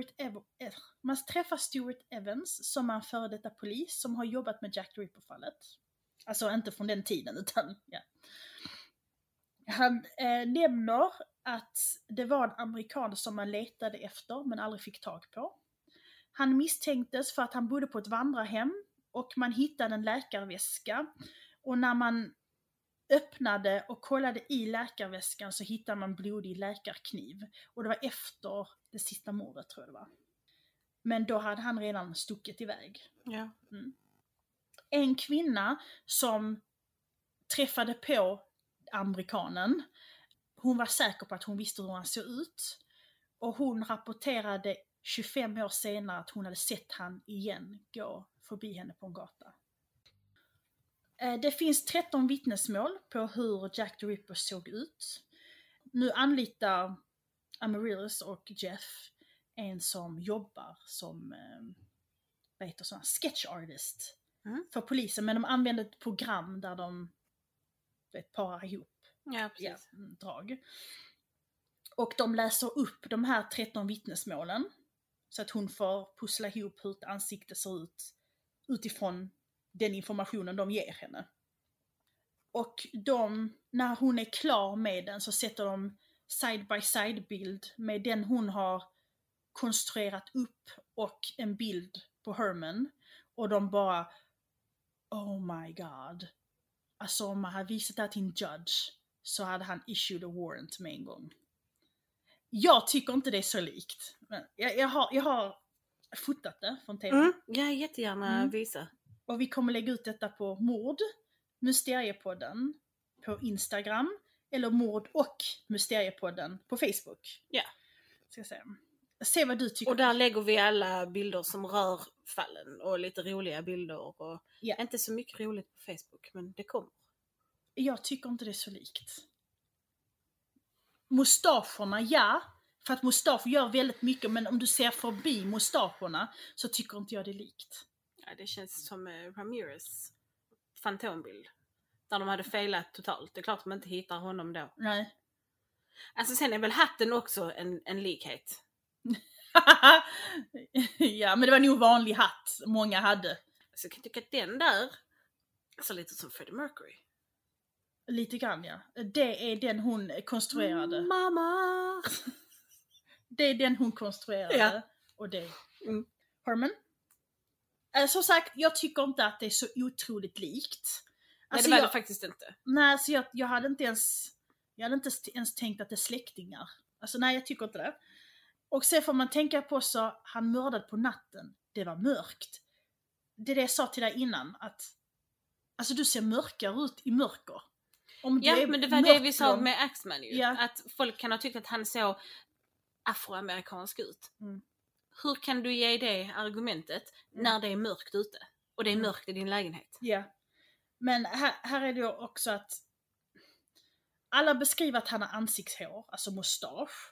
S1: Stuart Evans som är en före detta polis som har jobbat med Jack the Ripper-fallet. Alltså inte från den tiden utan ja. Han nämner att det var en amerikan som man letade efter men aldrig fick tag på. Han misstänktes för att han bodde på ett vandrarhem och man hittade en läkarväska. Och när man öppnade och kollade i läkarväskan så hittade man blodig läkarkniv. Och det var efter det sista mordet tror jag det var. Men då hade han redan stuckit iväg.
S2: Ja.
S1: Mm. En kvinna som träffade på amerikanen, hon var säker på att hon visste hur han såg ut. Och hon rapporterade 25 år senare att hon hade sett han igen gå förbi henne på en gata. Det finns 13 vittnesmål på hur Jack the Ripper såg ut. Nu anlitar Amaryllis och Jeff en som jobbar som sketch artist för polisen. Men de använder ett program där de parar ihop drag. Och de läser upp de här 13 vittnesmålen så att hon får pussla ihop hur ett ansikte ser ut utifrån den informationen de ger henne. Och när hon är klar med den så sätter de side by side bild med den hon har konstruerat upp och en bild på Herman. Och de bara, oh my god. Alltså om man hade visat det här till en judge så hade han issued a warrant med en gång. Jag tycker inte det är så likt. Men jag har fotat det från tv.
S2: Jag jättegärna visa.
S1: Och vi kommer lägga ut detta på Mord, Mysteriepodden på Instagram. Eller Mord och Mysteriepodden på Facebook.
S2: Ja.
S1: Ska jag säga. Se vad du tycker.
S2: Och där lägger vi alla bilder som rör fallen. Och lite roliga bilder. Och inte så mycket roligt på Facebook, men det kommer.
S1: Jag tycker inte det är så likt. Mustacherna, ja. För att mustacher gör väldigt mycket. Men om du ser förbi mustacherna så tycker inte jag det är likt.
S2: Ja, det känns som Ramirez fantombild. Där de hade failat totalt. Det är klart att man inte hittar honom då.
S1: Nej.
S2: Alltså sen är väl hatten också en likhet.
S1: Ja, men det var nog vanlig hatt många hade.
S2: Alltså jag kan tycka att den där ser lite som Freddie Mercury.
S1: Lite grann, ja. Det är den hon konstruerade.
S2: Mamma!
S1: Det är den hon konstruerade.
S2: Ja. Och
S1: det Herman? Som sagt, jag tycker inte att det är så otroligt likt. Alltså,
S2: nej, det var det faktiskt inte.
S1: Nej, alltså jag hade inte ens tänkt att det är släktingar. Alltså nej, jag tycker inte det. Och sen får man tänka på så, han mördade på natten. Det var mörkt. Det är det jag sa till dig innan, att alltså du ser mörkare ut i mörker.
S2: Men det var det vi sa med Axman ju. Ja. Att folk kan ha tyckt att han såg afroamerikansk ut. Hur kan du ge det argumentet när det är mörkt ute? Och det är mörkt i din lägenhet.
S1: Ja. Men här är det ju också att alla beskriver att han har ansiktshår, alltså mustasch.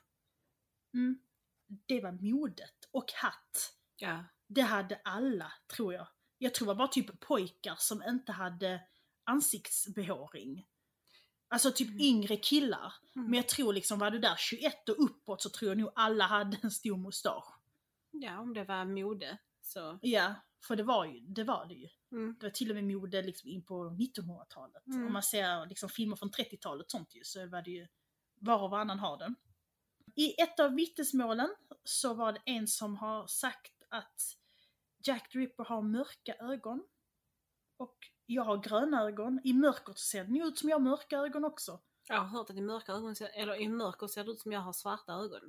S1: Det var modet. Och hatt.
S2: Ja.
S1: Det hade alla, tror jag. Jag tror det var bara typ pojkar som inte hade ansiktsbehåring. Alltså typ yngre killar. Men jag tror liksom, var du där 21 och uppåt så tror jag nog alla hade en stor mustasch.
S2: Ja, om det var mode så...
S1: Ja, för det var det ju. Det var till och med mode liksom in på 1900-talet. Om man ser liksom filmer från 30-talet sånt ju, så var det ju var och varannan har den. I ett av vittnesmålen så var det en som har sagt att Jack the Ripper har mörka ögon. Och jag har gröna ögon. I mörker ser det ut som jag har mörka ögon också.
S2: Jag har hört att i mörker ser det ut som jag har svarta ögon.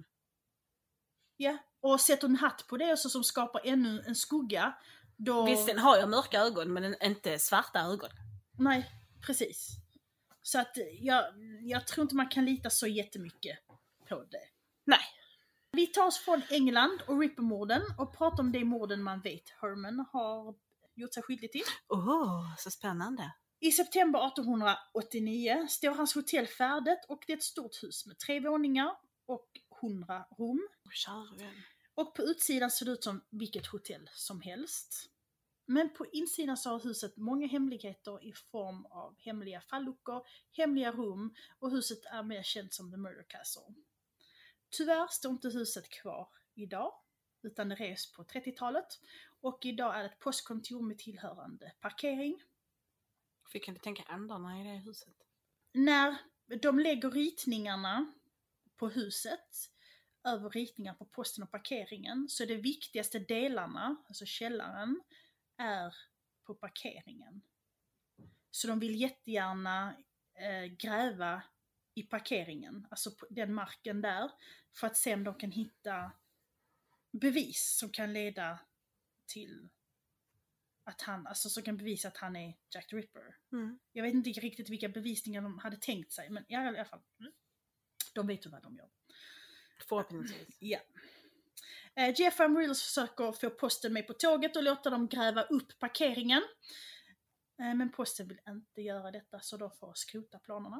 S1: Ja, och sätter en hatt på det så som skapar ännu en skugga. Då...
S2: Visst, sen har jag mörka ögon men inte svarta ögon.
S1: Nej, precis. Så att jag tror inte man kan lita så jättemycket på det.
S2: Nej.
S1: Vi tar oss från England och Ripper-morden och pratar om det morden man vet Herman har gjort sig skyldig till.
S2: Så spännande.
S1: I september 1889 står hans hotell färdigt och det är ett stort hus med 3 våningar och 100 rum. Och på utsidan ser det ut som vilket hotell som helst. Men på insidan så har huset många hemligheter i form av hemliga falluckor, hemliga rum och huset är mer känt som The Murder Castle. Tyvärr står inte huset kvar idag, utan det revs på 30-talet. Och idag är det ett postkontor med tillhörande parkering.
S2: Hur kan du tänka andarna i det huset?
S1: När de lägger ritningarna på huset, över ritningar på posten och parkeringen, så de viktigaste delarna, alltså källaren, är på parkeringen. Så de vill jättegärna gräva i parkeringen, alltså på den marken där, för att se om de kan hitta bevis som kan leda till att han, alltså som kan bevisa att han är Jack the Ripper. Jag vet inte riktigt vilka bevisningar de hade tänkt sig, men i alla fall, de vet ju vad de gör.
S2: Förhoppningsvis.
S1: Ja. Jeff Amaryllis försöker få posten med på tåget och låta dem gräva upp parkeringen. Men posten vill inte göra detta, så de får skrota planerna.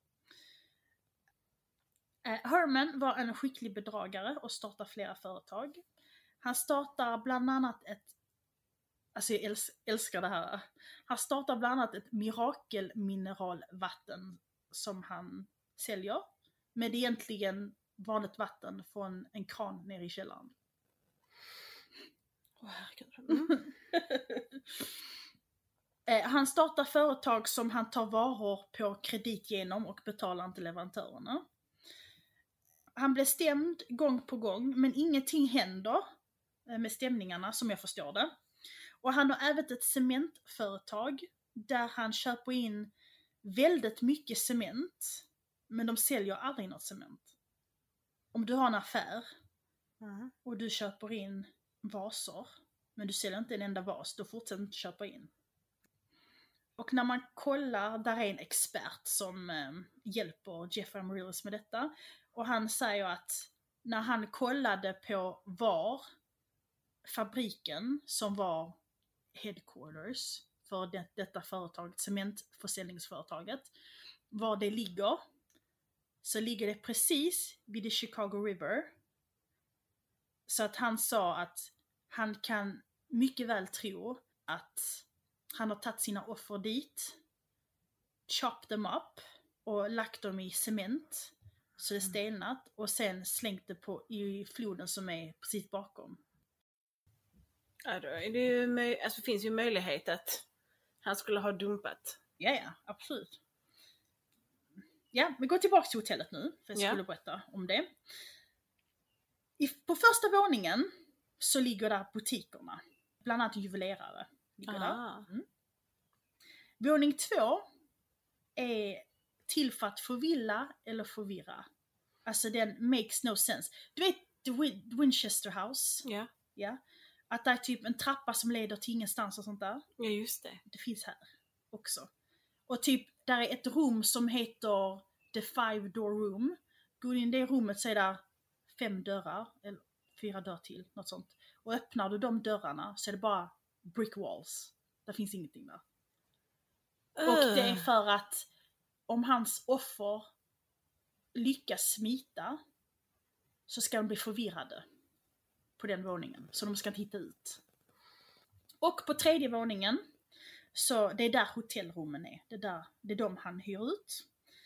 S1: Herman var en skicklig bedragare och startade flera företag. Han startar bland annat alltså jag älskar det här. Han startar bland annat ett mirakelmineralvatten som han säljer. Med egentligen vanligt vatten från en kran nere i källaren.
S2: Herregud.
S1: Han startar företag som han tar varor på kredit genom och betalar inte leverantörerna. Han blir stämd gång på gång, men ingenting händer med stämningarna som jag förstår det. Och han har även ett cementföretag där han köper in väldigt mycket cement, men de säljer aldrig något cement. Om du har en affär och du köper in vaser, men du säljer inte en enda vas, då fortsätter du inte köpa in. Och när man kollar, där är en expert som hjälper Jeff Amaryllis med detta. Och han säger att när han kollade på var fabriken som var headquarters för detta företaget, cementförsäljningsföretaget, var det ligger, så ligger det precis vid the Chicago River. Så att han sa att han kan mycket väl tro att han har tagit sina offer dit, chopped them up och lagt dem i cement så det är stelnat och sen slängt det i floden som är precis bakom.
S2: Ja, då är det ju alltså finns ju möjlighet att han skulle ha dumpat.
S1: Ja, absolut. Ja, vi går tillbaka till hotellet nu, för jag skulle berätta om det. På första våningen så ligger där butikerna, bland annat juvelerare ligger där. Våning 2 är till för att förvilla eller förvirra. Alltså den makes no sense. Du vet The Winchester House?
S2: Ja.
S1: Ja. Att det är typ en trappa som leder till ingenstans och sånt där.
S2: Ja, just det.
S1: Det finns här också. Och typ, där är ett rum som heter The 5-door room. Går in i det rummet så är där 5 dörrar, eller 4 dörrar till, något sånt. Och öppnar du de dörrarna så är det bara brick walls. Det finns ingenting där. Och det är för att om hans offer lyckas smita så ska de bli förvirrade på den våningen. Så de ska inte hitta ut. Och på 3:e våningen, så det är där hotellrummen är. Det är de han hyr ut.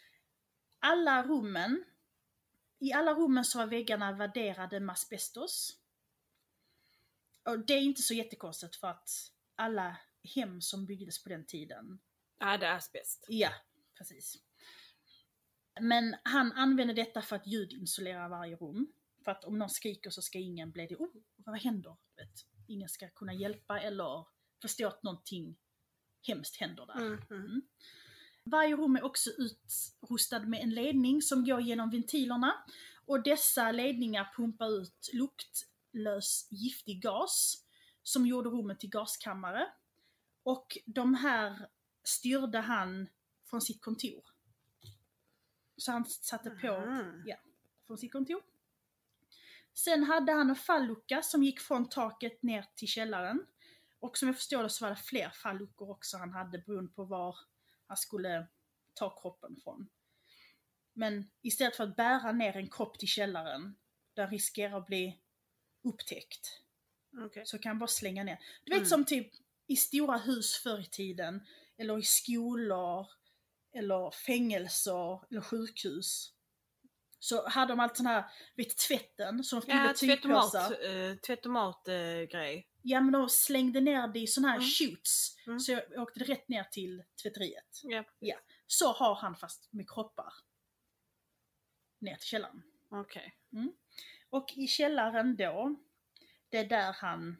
S1: I alla rummen så var väggarna värderade med asbestos. Och det är inte så jättekonstigt för att alla hem som byggdes på den tiden.
S2: Ja, det är asbest.
S1: Ja, precis. Men han använder detta för att ljudisolera varje rum. För att om någon skriker så ska ingen bli det. Vad händer? Ingen ska kunna hjälpa eller förstå att någonting hemskt händer där. Varje rum är också utrustad med en ledning som går genom ventilerna. Och dessa ledningar pumpar ut luktlös giftig gas som gjorde rummet till gaskammare. Och de här styrde han från sitt kontor. Så han satte på från sitt kontor. Sen hade han en fallucka som gick från taket ner till källaren. Och som jag förstår det så var det fler falluckor också han hade beroende på var han skulle ta kroppen från. Men istället för att bära ner en kropp till källaren där riskerar att bli upptäckt. Så kan han bara slänga ner. Du vet som typ i stora hus förr i tiden. Eller i skolor. Eller fängelser. Eller sjukhus. så hade de allt sån här, tvätten, så de fyllde tygpåsar.
S2: Tvättomat-grej.
S1: Ja, men de slängde ner det i sån här shoots. Så jag åkte rätt ner till tvätteriet. Ja. Så har han fast med kroppar. Ner till källaren.
S2: Okej.
S1: Och i källaren då, det är där han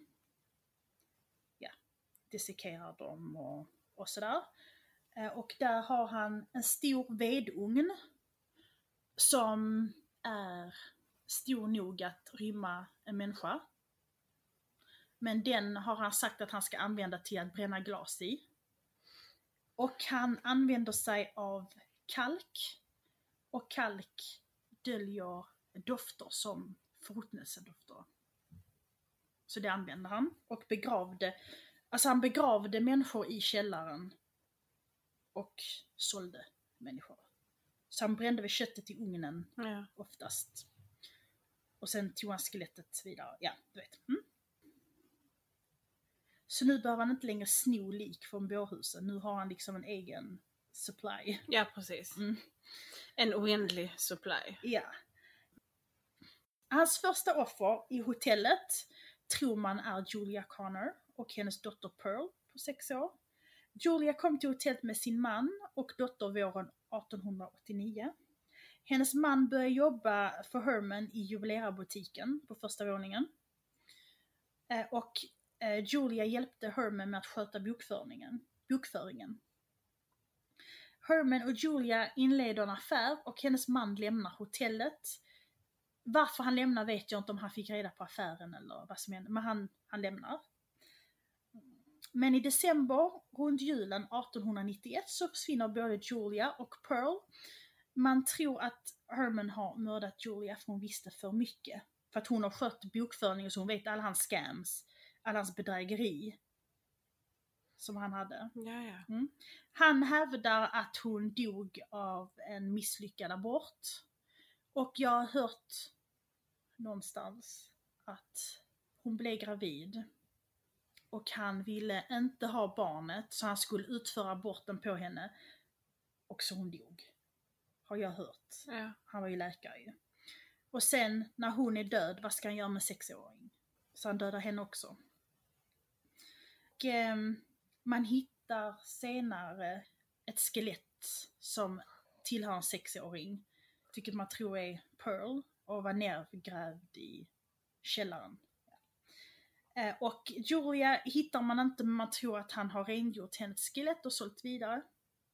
S1: dissekerar dem och sådär. Och där har han en stor vedugn som är stor nog att rymma en människa. Men den har han sagt att han ska använda till att bränna glas i. Och han använder sig av kalk. Och kalk döljer dofter som förruttnelsedofter. Så det använde han. Och han begravde människor i källaren. Och sålde människor. Så han brände väl köttet i ugnen oftast. Och sen tog han skelettet vidare. Ja, du vet. Så nu behöver han inte längre sno lik från bårhusen. Nu har han liksom en egen supply.
S2: Ja, precis. En oändlig supply.
S1: Ja. Hans första offer i hotellet tror man är Julia Connor och hennes dotter Pearl på 6 år. Julia kom till hotellet med sin man och dotter våren 1889. Hennes man började jobba för Herman i juvelerarbutiken på första våningen. Och Julia hjälpte Herman med att sköta bokföringen. Herman och Julia inleder en affär och hennes man lämnar hotellet. Varför han lämnar vet jag inte, om han fick reda på affären eller vad som hände, men han lämnar. Men i december, runt julen 1891, så försvinner både Julia och Pearl. Man tror att Herman har mördat Julia för hon visste för mycket. För att hon har skött bokföringen så hon vet alla hans scams, alla hans bedrägeri som han hade.
S2: Ja.
S1: Han hävdar att hon dog av en misslyckad abort. Och jag har hört någonstans att hon blev gravid. Och han ville inte ha barnet så han skulle utföra aborten på henne. Och så hon dog. Har jag hört.
S2: Ja.
S1: Han var ju läkare ju. Och sen när hon är död, vad ska han göra med 6-åring? Så han dödar henne också. Och man hittar senare ett skelett som tillhör en 6-åring. Vilket man tror är Pearl. Och var nergrävd i källaren. Och Julia hittar man inte, men man tror att han har rengjort hennes skelett och sålt vidare.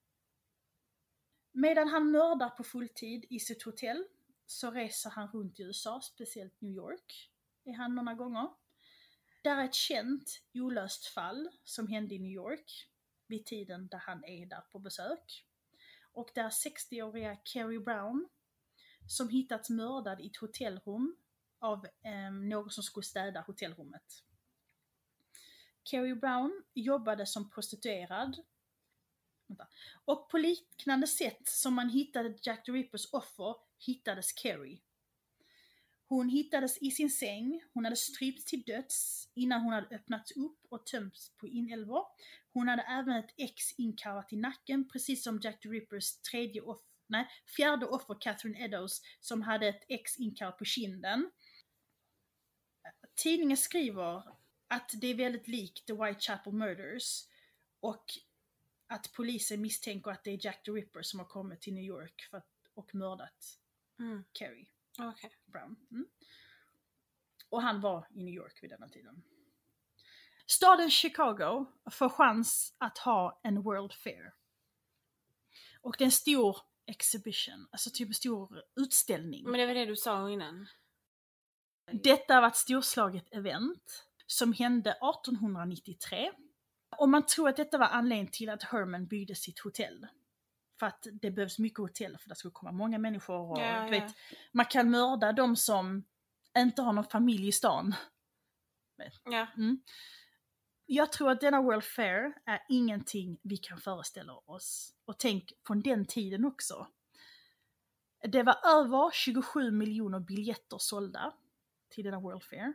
S1: Medan han mördar på fulltid i sitt hotell så reser han runt i USA, speciellt New York är han några gånger. Där är ett känt olöst fall som hände i New York vid tiden där han är där på besök. Och där 60-åriga Carrie Brown som hittats mördad i ett hotellrum av någon som skulle städa hotellrummet. Carrie Brown jobbade som prostituerad. Och på liknande sätt som man hittade Jack the Rippers offer hittades Carrie. Hon hittades i sin säng, hon hade strypts till döds innan hon hade öppnats upp och tömts på inälvor. Hon hade även ett X inkarvat i nacken, precis som Jack the Rippers fjärde offer Catherine Eddowes som hade ett X inkarvat på kinden. Tidningen skriver att det är väldigt likt The Whitechapel Murders och att polisen misstänker att det är Jack the Ripper som har kommit till New York och mördat Carrie Brown. Och han var i New York vid denna tiden. Staden Chicago får chans att ha en World Fair. Och det är en stor exhibition, alltså typ en stor utställning.
S2: Men det var det du sa innan.
S1: Detta var ett storslaget event som hände 1893. Och man tror att detta var anledningen till att Herman byggde sitt hotell. För att det behövs mycket hotell för att det ska komma många människor. Och, du vet, man kan mörda de som inte har någon familj i stan.
S2: Ja.
S1: Jag tror att denna World Fair är ingenting vi kan föreställa oss. Och tänk från den tiden också. Det var över 27 miljoner biljetter sålda till denna World Fair.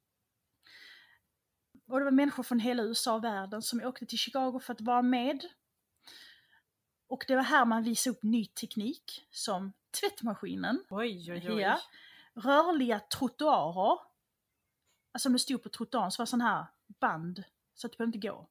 S1: Och det var människor från hela USA och världen som åkte till Chicago för att vara med. Och det var här man visade upp ny teknik som tvättmaskinen.
S2: Oj.
S1: Ja. Rörliga trottoarer. Alltså om du stod på trottoaren så var sån här band så att du behöver inte gå.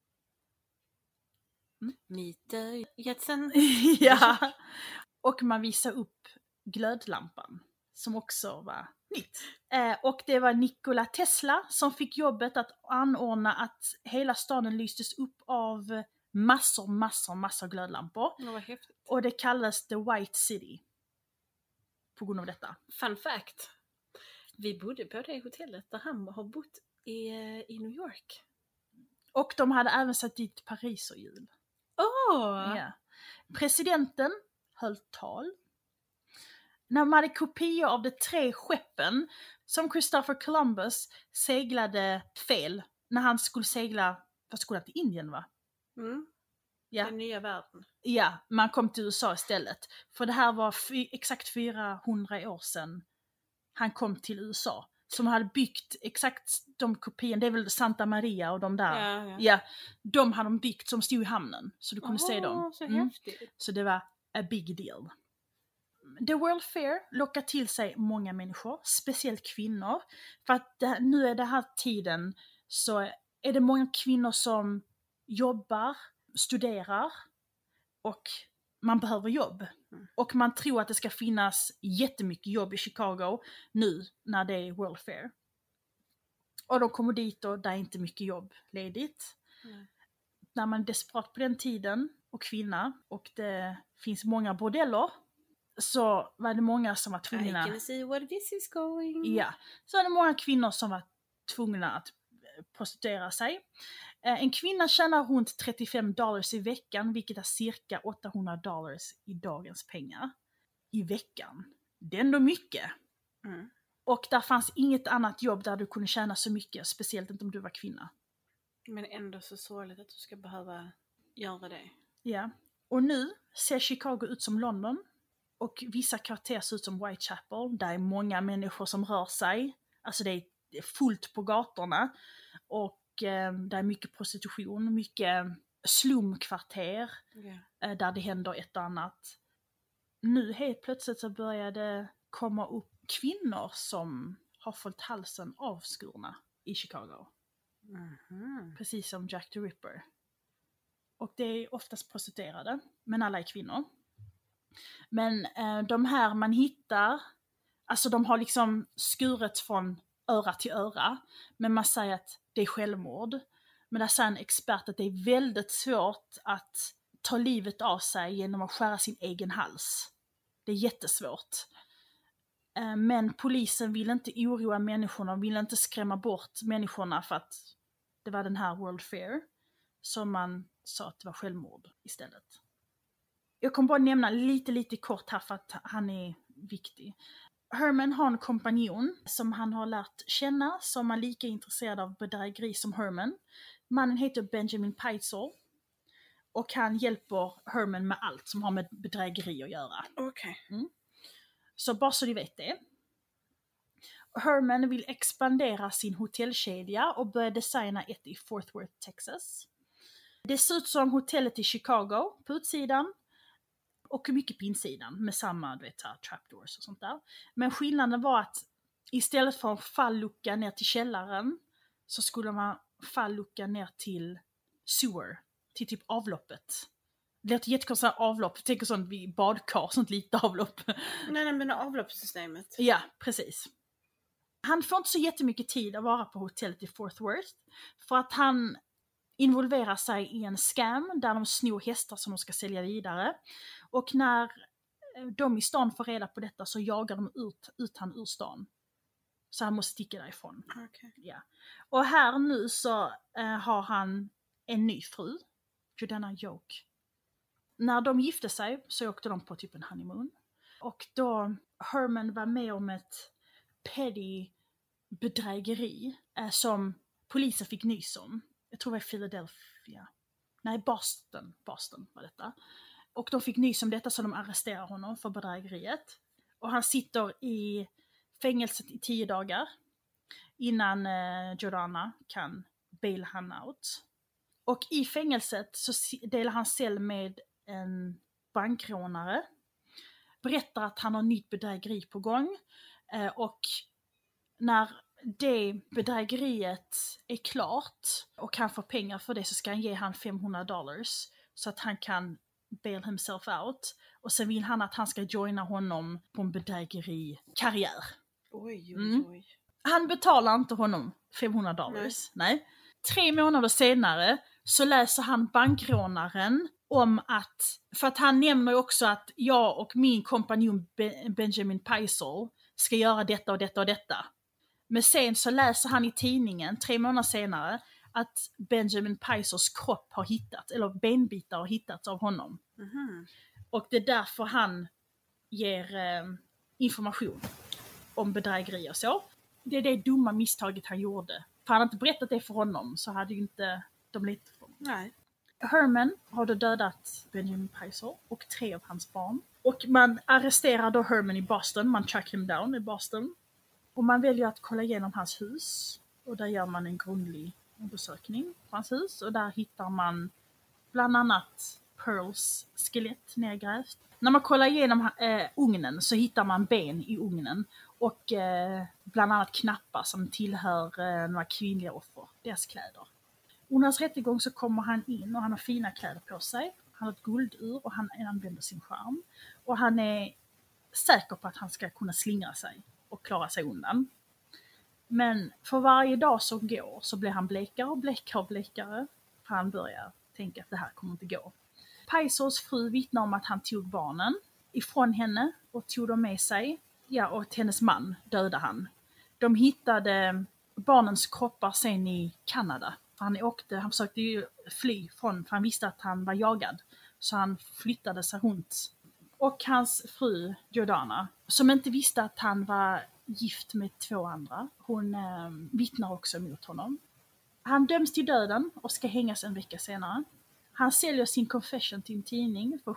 S2: Lite jetsen.
S1: Ja. Och man visade upp glödlampan som också var nytt. Och det var Nikola Tesla som fick jobbet att anordna att hela staden lystes upp av massor glödlampor.
S2: Det var häftigt.
S1: Och det kallas The White City. På grund av detta.
S2: Fun fact. Vi bodde på det hotellet där han har bott i New York.
S1: Och de hade även satt dit pariserhjul. Ja. Presidenten höll tal. När de hade kopior av de 3 skeppen som Christopher Columbus seglade fel. När han skulle segla, vad skulle han till Indien va? Ja.
S2: Den nya världen.
S1: Ja, man kom till USA istället. För det här var exakt 400 år sedan han kom till USA. Som hade byggt exakt de kopiorna, det är väl Santa Maria och de där. Ja, de hade de byggt som stod i hamnen. Så du kunde se dem.
S2: Så häftigt.
S1: Så det var a big deal. The World Fair lockar till sig många människor, speciellt kvinnor. För att nu är det här tiden så är det många kvinnor som jobbar, studerar och man behöver jobb. Och man tror att det ska finnas jättemycket jobb i Chicago nu när det är World Fair. Och de kommer dit och det är inte mycket jobb ledigt. När man är desperat på den tiden och kvinna och det finns många bordeller så var det många som var tvungna...
S2: I can see where this is going.
S1: Ja, så var det många kvinnor som var tvungna att prostituera sig. En kvinna tjänar runt $35 i veckan, vilket är cirka $800 i dagens pengar. I veckan. Det är ändå mycket. Och där fanns inget annat jobb där du kunde tjäna så mycket, speciellt inte om du var kvinna.
S2: Men ändå så sorgligt att du ska behöva göra det.
S1: Ja. Och nu ser Chicago ut som London. Och vissa kvarter ser ut som Whitechapel. Där är många människor som rör sig. Alltså det är fullt på gatorna. Och det är mycket prostitution, mycket slumkvarter. Där det händer ett och annat. Nu helt plötsligt så börjar det komma upp kvinnor som har fått halsen avskurna i Chicago. Precis som Jack the Ripper. Och det är oftast prostituerade, men alla är kvinnor. Men de här man hittar, alltså de har liksom skuret från öra till öra. Men man säger att det är självmord. Men där säger en expert att det är väldigt svårt att ta livet av sig genom att skära sin egen hals. Det är jättesvårt. Men polisen vill inte oroa människorna, vill inte skrämma bort människorna för att det var den här World Fair. Som man sa att det var självmord istället. Jag kommer bara nämna lite kort här för att han är viktig. Herman har en kompanjon som han har lärt känna som är lika intresserad av bedrägeri som Herman. Mannen heter Benjamin Pitezel. Och han hjälper Herman med allt som har med bedrägeri att göra.
S2: Okej.
S1: Så bara så ni vet det. Herman vill expandera sin hotellkedja och börja designa ett i Fort Worth, Texas. Det ser ut som hotellet i Chicago på utsidan. Och mycket på insidan med samma, du vet, trapdoors och sånt där. Men skillnaden var att istället för en fallucka ner till källaren så skulle man fallucka ner till sewer, till typ avloppet. Det låter jättekonstigt avlopp, jag tänker sånt vid badkar, sånt litet avlopp.
S2: Nej, men avloppssystemet.
S1: Ja, precis. Han får inte så jättemycket tid att vara på hotellet i Fort Worth för att han involverar sig i en scam där de snor hästar som de ska sälja vidare. Och när de i stan får reda på detta så jagar de ut han ur stan. Så han måste sticka därifrån.
S2: Okay.
S1: Ja. Och här nu så har han en ny fru, Jordana Yoke. När de gifte sig så åkte de på typ en honeymoon. Och då Herman var med om ett petty bedrägeri som polisen fick nys om. Jag tror det var i Philadelphia. Nej, Boston var detta. Och de fick nys om detta så de arresterar honom för bedrägeriet. Och han sitter i fängelset i 10 dagar innan Jordana kan bail han out. Och i fängelset så delar han cell med en bankrånare. berättar att han har nytt bedrägeri på gång. Och när det bedrägeriet är klart och han får pengar för det, så ska han ge han $500 så att han kan bail himself out. Och sen vill han att han ska joina honom på en bedrägerikarriär.
S2: Oj.
S1: Han betalar inte honom $500. Nej. 3 månader senare så läser han bankrånaren om att, för att han nämner också att jag och min kompanjon Benjamin Paisley ska göra detta och detta och detta. Men sen så läser han i tidningen 3 månader senare att Benjamin Paisleys kropp har hittats, eller benbitar har hittats av honom.
S2: Mm-hmm.
S1: Och det är därför han ger information om bedrägeri och så. Det är det dumma misstaget han gjorde. För han hade inte berättat det för honom, så hade ju inte de litat på honom.
S2: Nej.
S1: Herman har då dödat Benjamin Paisley och 3 av hans barn. Och man arresterar då Herman i Boston, man track him down i Boston. Och man väljer att kolla igenom hans hus. Och där gör man en grundlig undersökning på hans hus. Och där hittar man bland annat Pearls skelett nedgrävt. När man kollar igenom ugnen så hittar man ben i ugnen. Och bland annat knappar som tillhör några kvinnliga offer, deras kläder. Under hans rättegång så kommer han in och han har fina kläder på sig. Han har ett guldur och han använder sin charm. Och han är säker på att han ska kunna slingra sig och klara sig undan. Men för varje dag som går så blir han blekare och blekare och blekare. För han börjar tänka att det här kommer inte gå. Paisleys fru vittnar om att han tog barnen ifrån henne och tog dem med sig. Ja, och hennes man dödade han. De hittade barnens kroppar sen i Kanada. Han försökte ju fly för han visste att han var jagad. Så han flyttade sig runt. Och hans fru Jordana, som inte visste att han var gift med 2 andra, hon vittnar också mot honom. Han döms till döden och ska hängas en vecka senare. Han säljer sin confession till en tidning för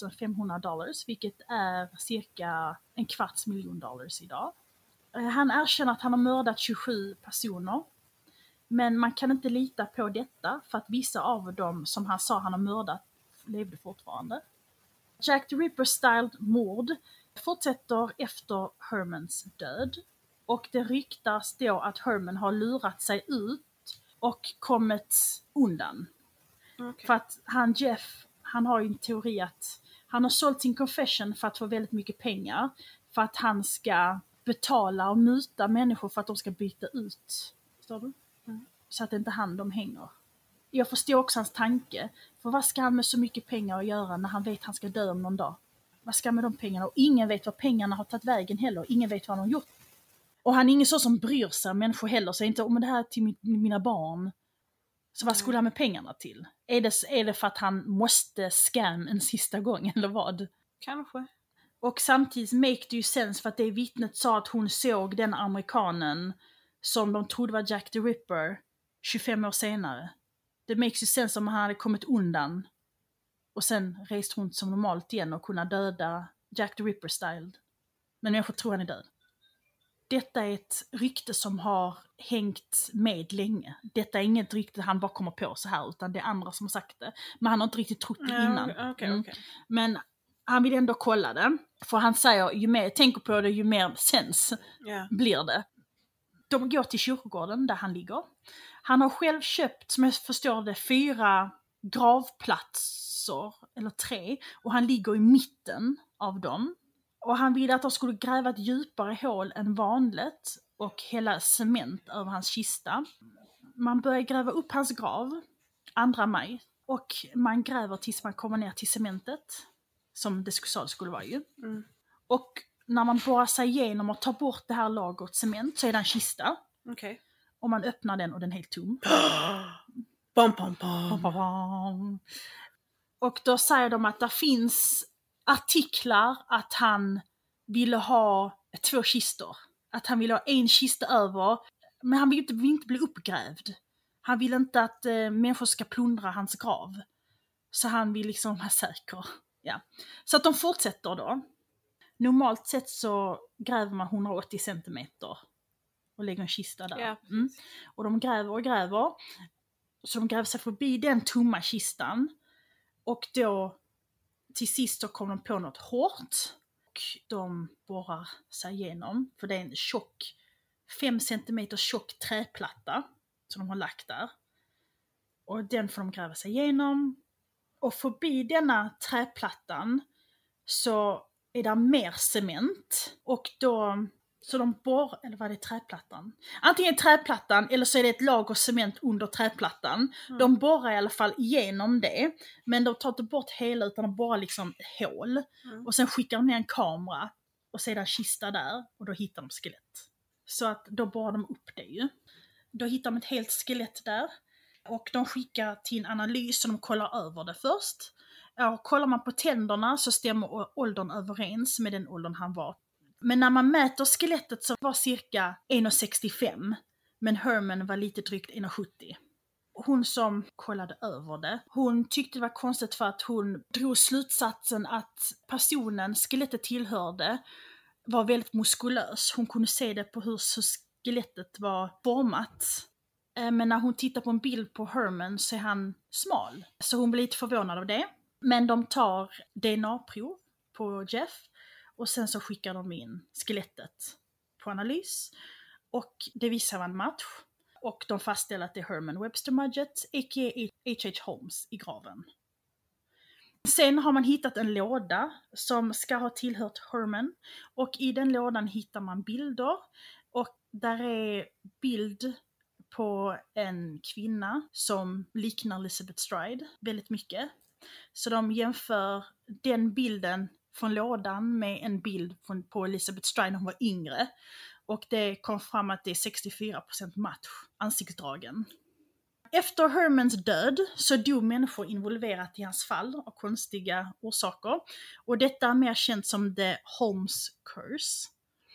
S1: $7,500, vilket är cirka $250,000 idag. Han erkänner att han har mördat 27 personer. Men man kan inte lita på detta för att vissa av dem som han sa han har mördat levde fortfarande. Jack the Ripper-styled mord fortsätter efter Hermans död. Och det ryktas då att Herman har lurat sig ut och kommit undan. Okay. För att Jeff har ju en teori att han har sålt sin confession för att få väldigt mycket pengar. För att han ska betala och muta människor för att de ska byta ut. Förstår du? Så att inte de hänger. Jag förstår också hans tanke. För vad ska han med så mycket pengar att göra när han vet att han ska dö om någon dag? Vad ska han med de pengarna? Och ingen vet vad pengarna har tagit vägen heller. Ingen vet vad han har gjort. Och han är ingen så som bryr sig om människor heller. Så inte om det här till mina barn. Så vad skulle han med pengarna till? Är det för att han måste scam en sista gång eller vad?
S2: Kanske.
S1: Och samtidigt make det ju sens för att det vittnet sa att hon såg den amerikanen som de trodde var Jack the Ripper 25 år senare. Det makes ju sens om han hade kommit undan och sen rest runt som normalt igen och kunna döda Jack the Ripper-styled. Men människor tror han är död. Detta är ett rykte som har hängt med länge. Detta är inget rykte han bara kommer på så här, utan det är andra som har sagt det. Men han har inte riktigt trott det innan.
S2: Okay.
S1: Men han vill ändå kolla det. För han säger, ju mer jag tänker på det, ju mer sens blir det. De går till kyrkogården där han ligger. Han har själv köpt, som jag förstår det, 4 gravplatser, eller 3. Och han ligger i mitten av dem. Och han ville att de skulle gräva ett djupare hål än vanligt och hälla cement över hans kista. Man börjar gräva upp hans grav 2 maj. Och man gräver tills man kommer ner till cementet. Som det skulle vara ju. Mm. Och när man borrar sig igenom och tar bort det här lagret cement så är det en kista.
S2: Okay.
S1: Och man öppnar den och den är helt tom.
S2: Bam, bam, bam.
S1: Bam, bam, bam. Och då säger de att det finns artiklar att han ville ha 2 kistor. Att han ville ha en kista över. Men han vill inte bli uppgrävd. Han vill inte att människor ska plundra hans grav. Så han vill liksom vara säker. Ja. Så att de fortsätter då. Normalt sett så gräver man 180 centimeter och lägger en kista där.
S2: Yeah.
S1: Mm. Och de gräver och gräver. Så de gräver sig förbi den tomma kistan. Och då till sist så kommer de på något hårt. och de borrar sig igenom, för det är en 5 centimeter tjock träplatta som de har lagt där. Och den får de gräva sig igenom. Och förbi denna träplattan så är det mer cement. Och då, så de borrar, eller vad är det, träplattan? Antingen träplattan eller så är det ett lager cement under träplattan. De borrar i alla fall igenom det. Men de tar inte bort hela utan de borrar liksom hål. Och sen skickar de ner en kamera och så är det en kista där och då hittar de skelett. Så att då borrar de upp det ju. Då hittar de ett helt skelett där. Och de skickar till en analys så de kollar över det först. Och kollar man på tänderna så stämmer åldern överens med den åldern han var. Men när man mäter skelettet så var cirka 1,65. Men Herman var lite drygt 1,70. Hon som kollade över det, hon tyckte det var konstigt för att hon drog slutsatsen att personen skelettet tillhörde var väldigt muskulös. Hon kunde se det på hur skelettet var format. Men när hon tittar på en bild på Herman så är han smal. Så hon blir lite förvånad av det. Men de tar DNA-prov på Jeff. Och sen så skickar de in skelettet på analys. Och det visar en match. Och de fastställer att det är Herman Webster Mudgett, a.k.a. H.H. Holmes, i graven. Sen har man hittat en låda som ska ha tillhört Herman. Och i den lådan hittar man bilder. Och där är bild på en kvinna som liknar Elizabeth Stride väldigt mycket. Så de jämför den bilden från lådan med en bild på Elizabeth Stride när hon var yngre. Och det kom fram att det är 64% match, ansiktsdragen. Efter Hermans död så dog människor involverat i hans fall av konstiga orsaker. Och detta är mer känt som The Holmes Curse.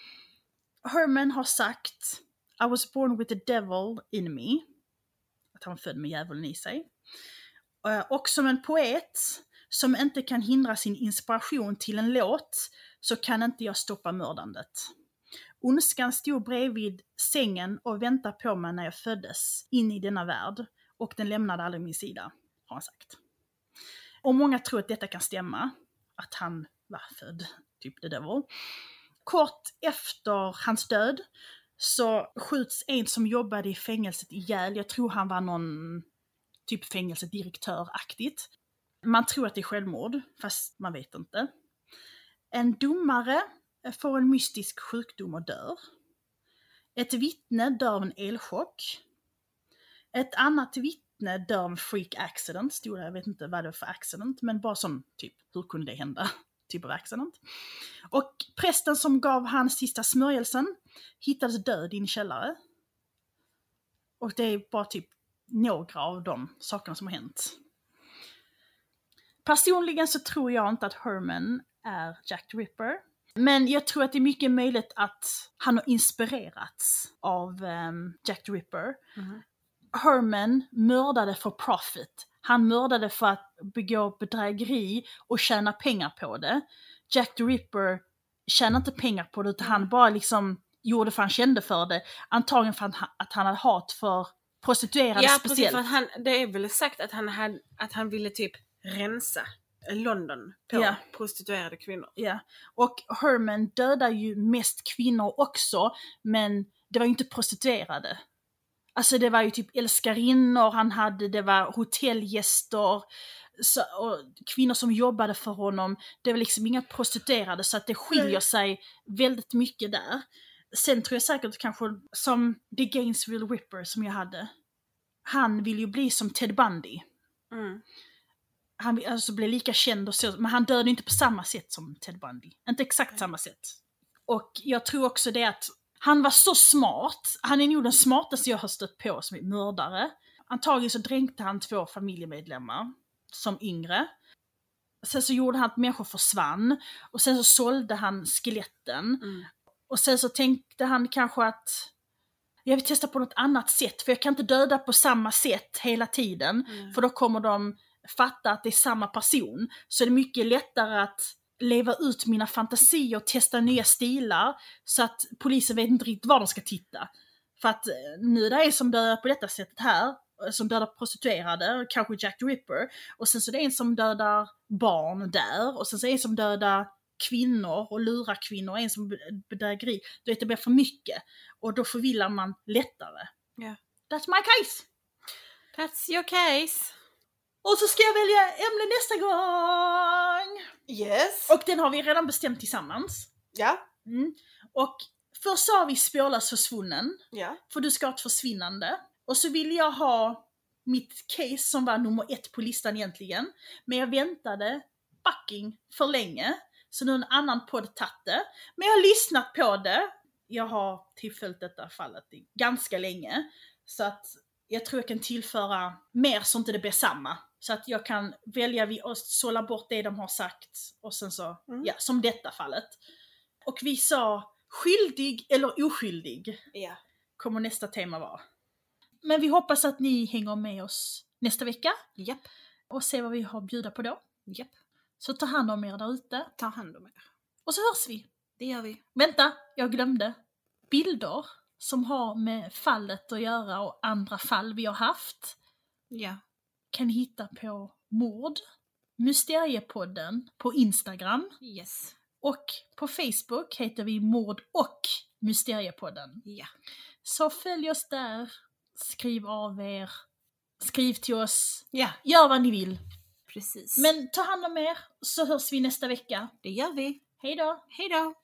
S1: Herman har sagt I was born with the devil in me. Att han var född med djävulen i sig. Och som en poet som inte kan hindra sin inspiration till en låt så kan inte jag stoppa mördandet. Ondskan stod bredvid sängen och väntade på mig när jag föddes in i denna värld och den lämnade aldrig min sida, har han sagt. Och många tror att detta kan stämma, att han var född, typ the devil. Kort efter hans död så skjuts en som jobbade i fängelset ihjäl. Jag tror han var någon typ fängelsedirektör-aktigt. Man tror att det är självmord, fast man vet inte. En domare får en mystisk sjukdom och dör. Ett vittne dör av en elchock. Ett annat vittne dör av en freak accident. Jag vet inte vad det var för accident, men bara som typ, hur kunde det hända? Typ av accident. Och prästen som gav hans sista smörjelsen hittades död i en källare. Och det är bara typ några av de sakerna som har hänt. Personligen så tror jag inte att Herman är Jack the Ripper. Men jag tror att det är mycket möjligt att han har inspirerats av Jack the Ripper. Herman mördade för profit. Han mördade för att begå bedrägeri och tjäna pengar på det. Jack the Ripper tjänade inte pengar på det utan han bara liksom gjorde för han kände för det. Antagligen för att han hade hat för prostituerade speciellt.
S2: Ja, precis, för det är väl sagt att han ville typ rensa London på prostituerade kvinnor.
S1: Ja, och Herman dödar ju mest kvinnor också, men det var ju inte prostituerade. Alltså det var ju typ älskarinnor, det var hotellgäster och kvinnor som jobbade för honom. Det var liksom inga prostituerade, så att det skiljer sig väldigt mycket där. Sen tror jag säkert kanske som The Gainesville Ripper som jag hade. Han vill ju bli som Ted Bundy. Han vill alltså bli lika känd och så, men han dödade inte på samma sätt som Ted Bundy. Inte exakt samma sätt. Och jag tror också det att han var så smart. Han är nog den smartaste jag har stött på som är mördare. Antagligen så dränkte han 2 familjemedlemmar som yngre. Sen så gjorde han att människor försvann. Och sen så sålde han skeletten. Och sen så tänkte han kanske att jag vill testa på något annat sätt. För jag kan inte döda på samma sätt hela tiden. För då kommer de fatta att det är samma person. Så det är mycket lättare att leva ut mina fantasier och testa nya stilar så att polisen vet inte riktigt var de ska titta. För att nu är det en som dödar på detta sättet här, som dödar prostituerade, kanske Jack the Ripper, och sen så är det en som dödar barn där, och sen så är det en som dödar kvinnor och lurar kvinnor, en som bedrägeri, då det blir för mycket. Och då förvillar man lättare.
S2: Yeah.
S1: That's my case!
S2: That's your case!
S1: Och så ska jag välja ämne nästa gång!
S3: Yes!
S1: Och den har vi redan bestämt tillsammans.
S3: Ja.
S1: Och först sa vi spårlös försvunnen.
S3: Ja.
S1: För du ska ha ett försvinnande. Och så vill jag ha mitt case som var nummer 1 på listan egentligen. Men jag väntade fucking för länge. Så nu har en annan podd tagit det. Men jag har lyssnat på det. Jag har tillföljt detta fallet ganska länge. Så att jag tror jag kan tillföra mer så inte det blir samma. Så att jag kan välja och sålla bort det de har sagt. Och sen så, ja, som detta fallet. Och vi sa skyldig eller oskyldig.
S3: Ja.
S1: Kommer nästa tema vara. Men vi hoppas att ni hänger med oss nästa vecka.
S2: Japp.
S1: Och se vad vi har att bjuda på då.
S2: Japp.
S1: Så ta hand om er där ute.
S2: Ta hand om er.
S1: Och så hörs vi.
S2: Det gör vi.
S1: Vänta, jag glömde. Bilder som har med fallet att göra och andra fall vi har haft.
S2: Ja.
S1: Kan ni hitta på Mord, Mysteriepodden på Instagram.
S2: Yes.
S1: Och på Facebook heter vi Mord och Mysteriepodden.
S2: Ja.
S1: Så följ oss där. Skriv av er. Skriv till oss.
S2: Ja.
S1: Gör vad ni vill.
S2: Precis.
S1: Men ta hand om er så hörs vi nästa vecka.
S2: det gör vi.
S1: Hej då!
S2: Hej då!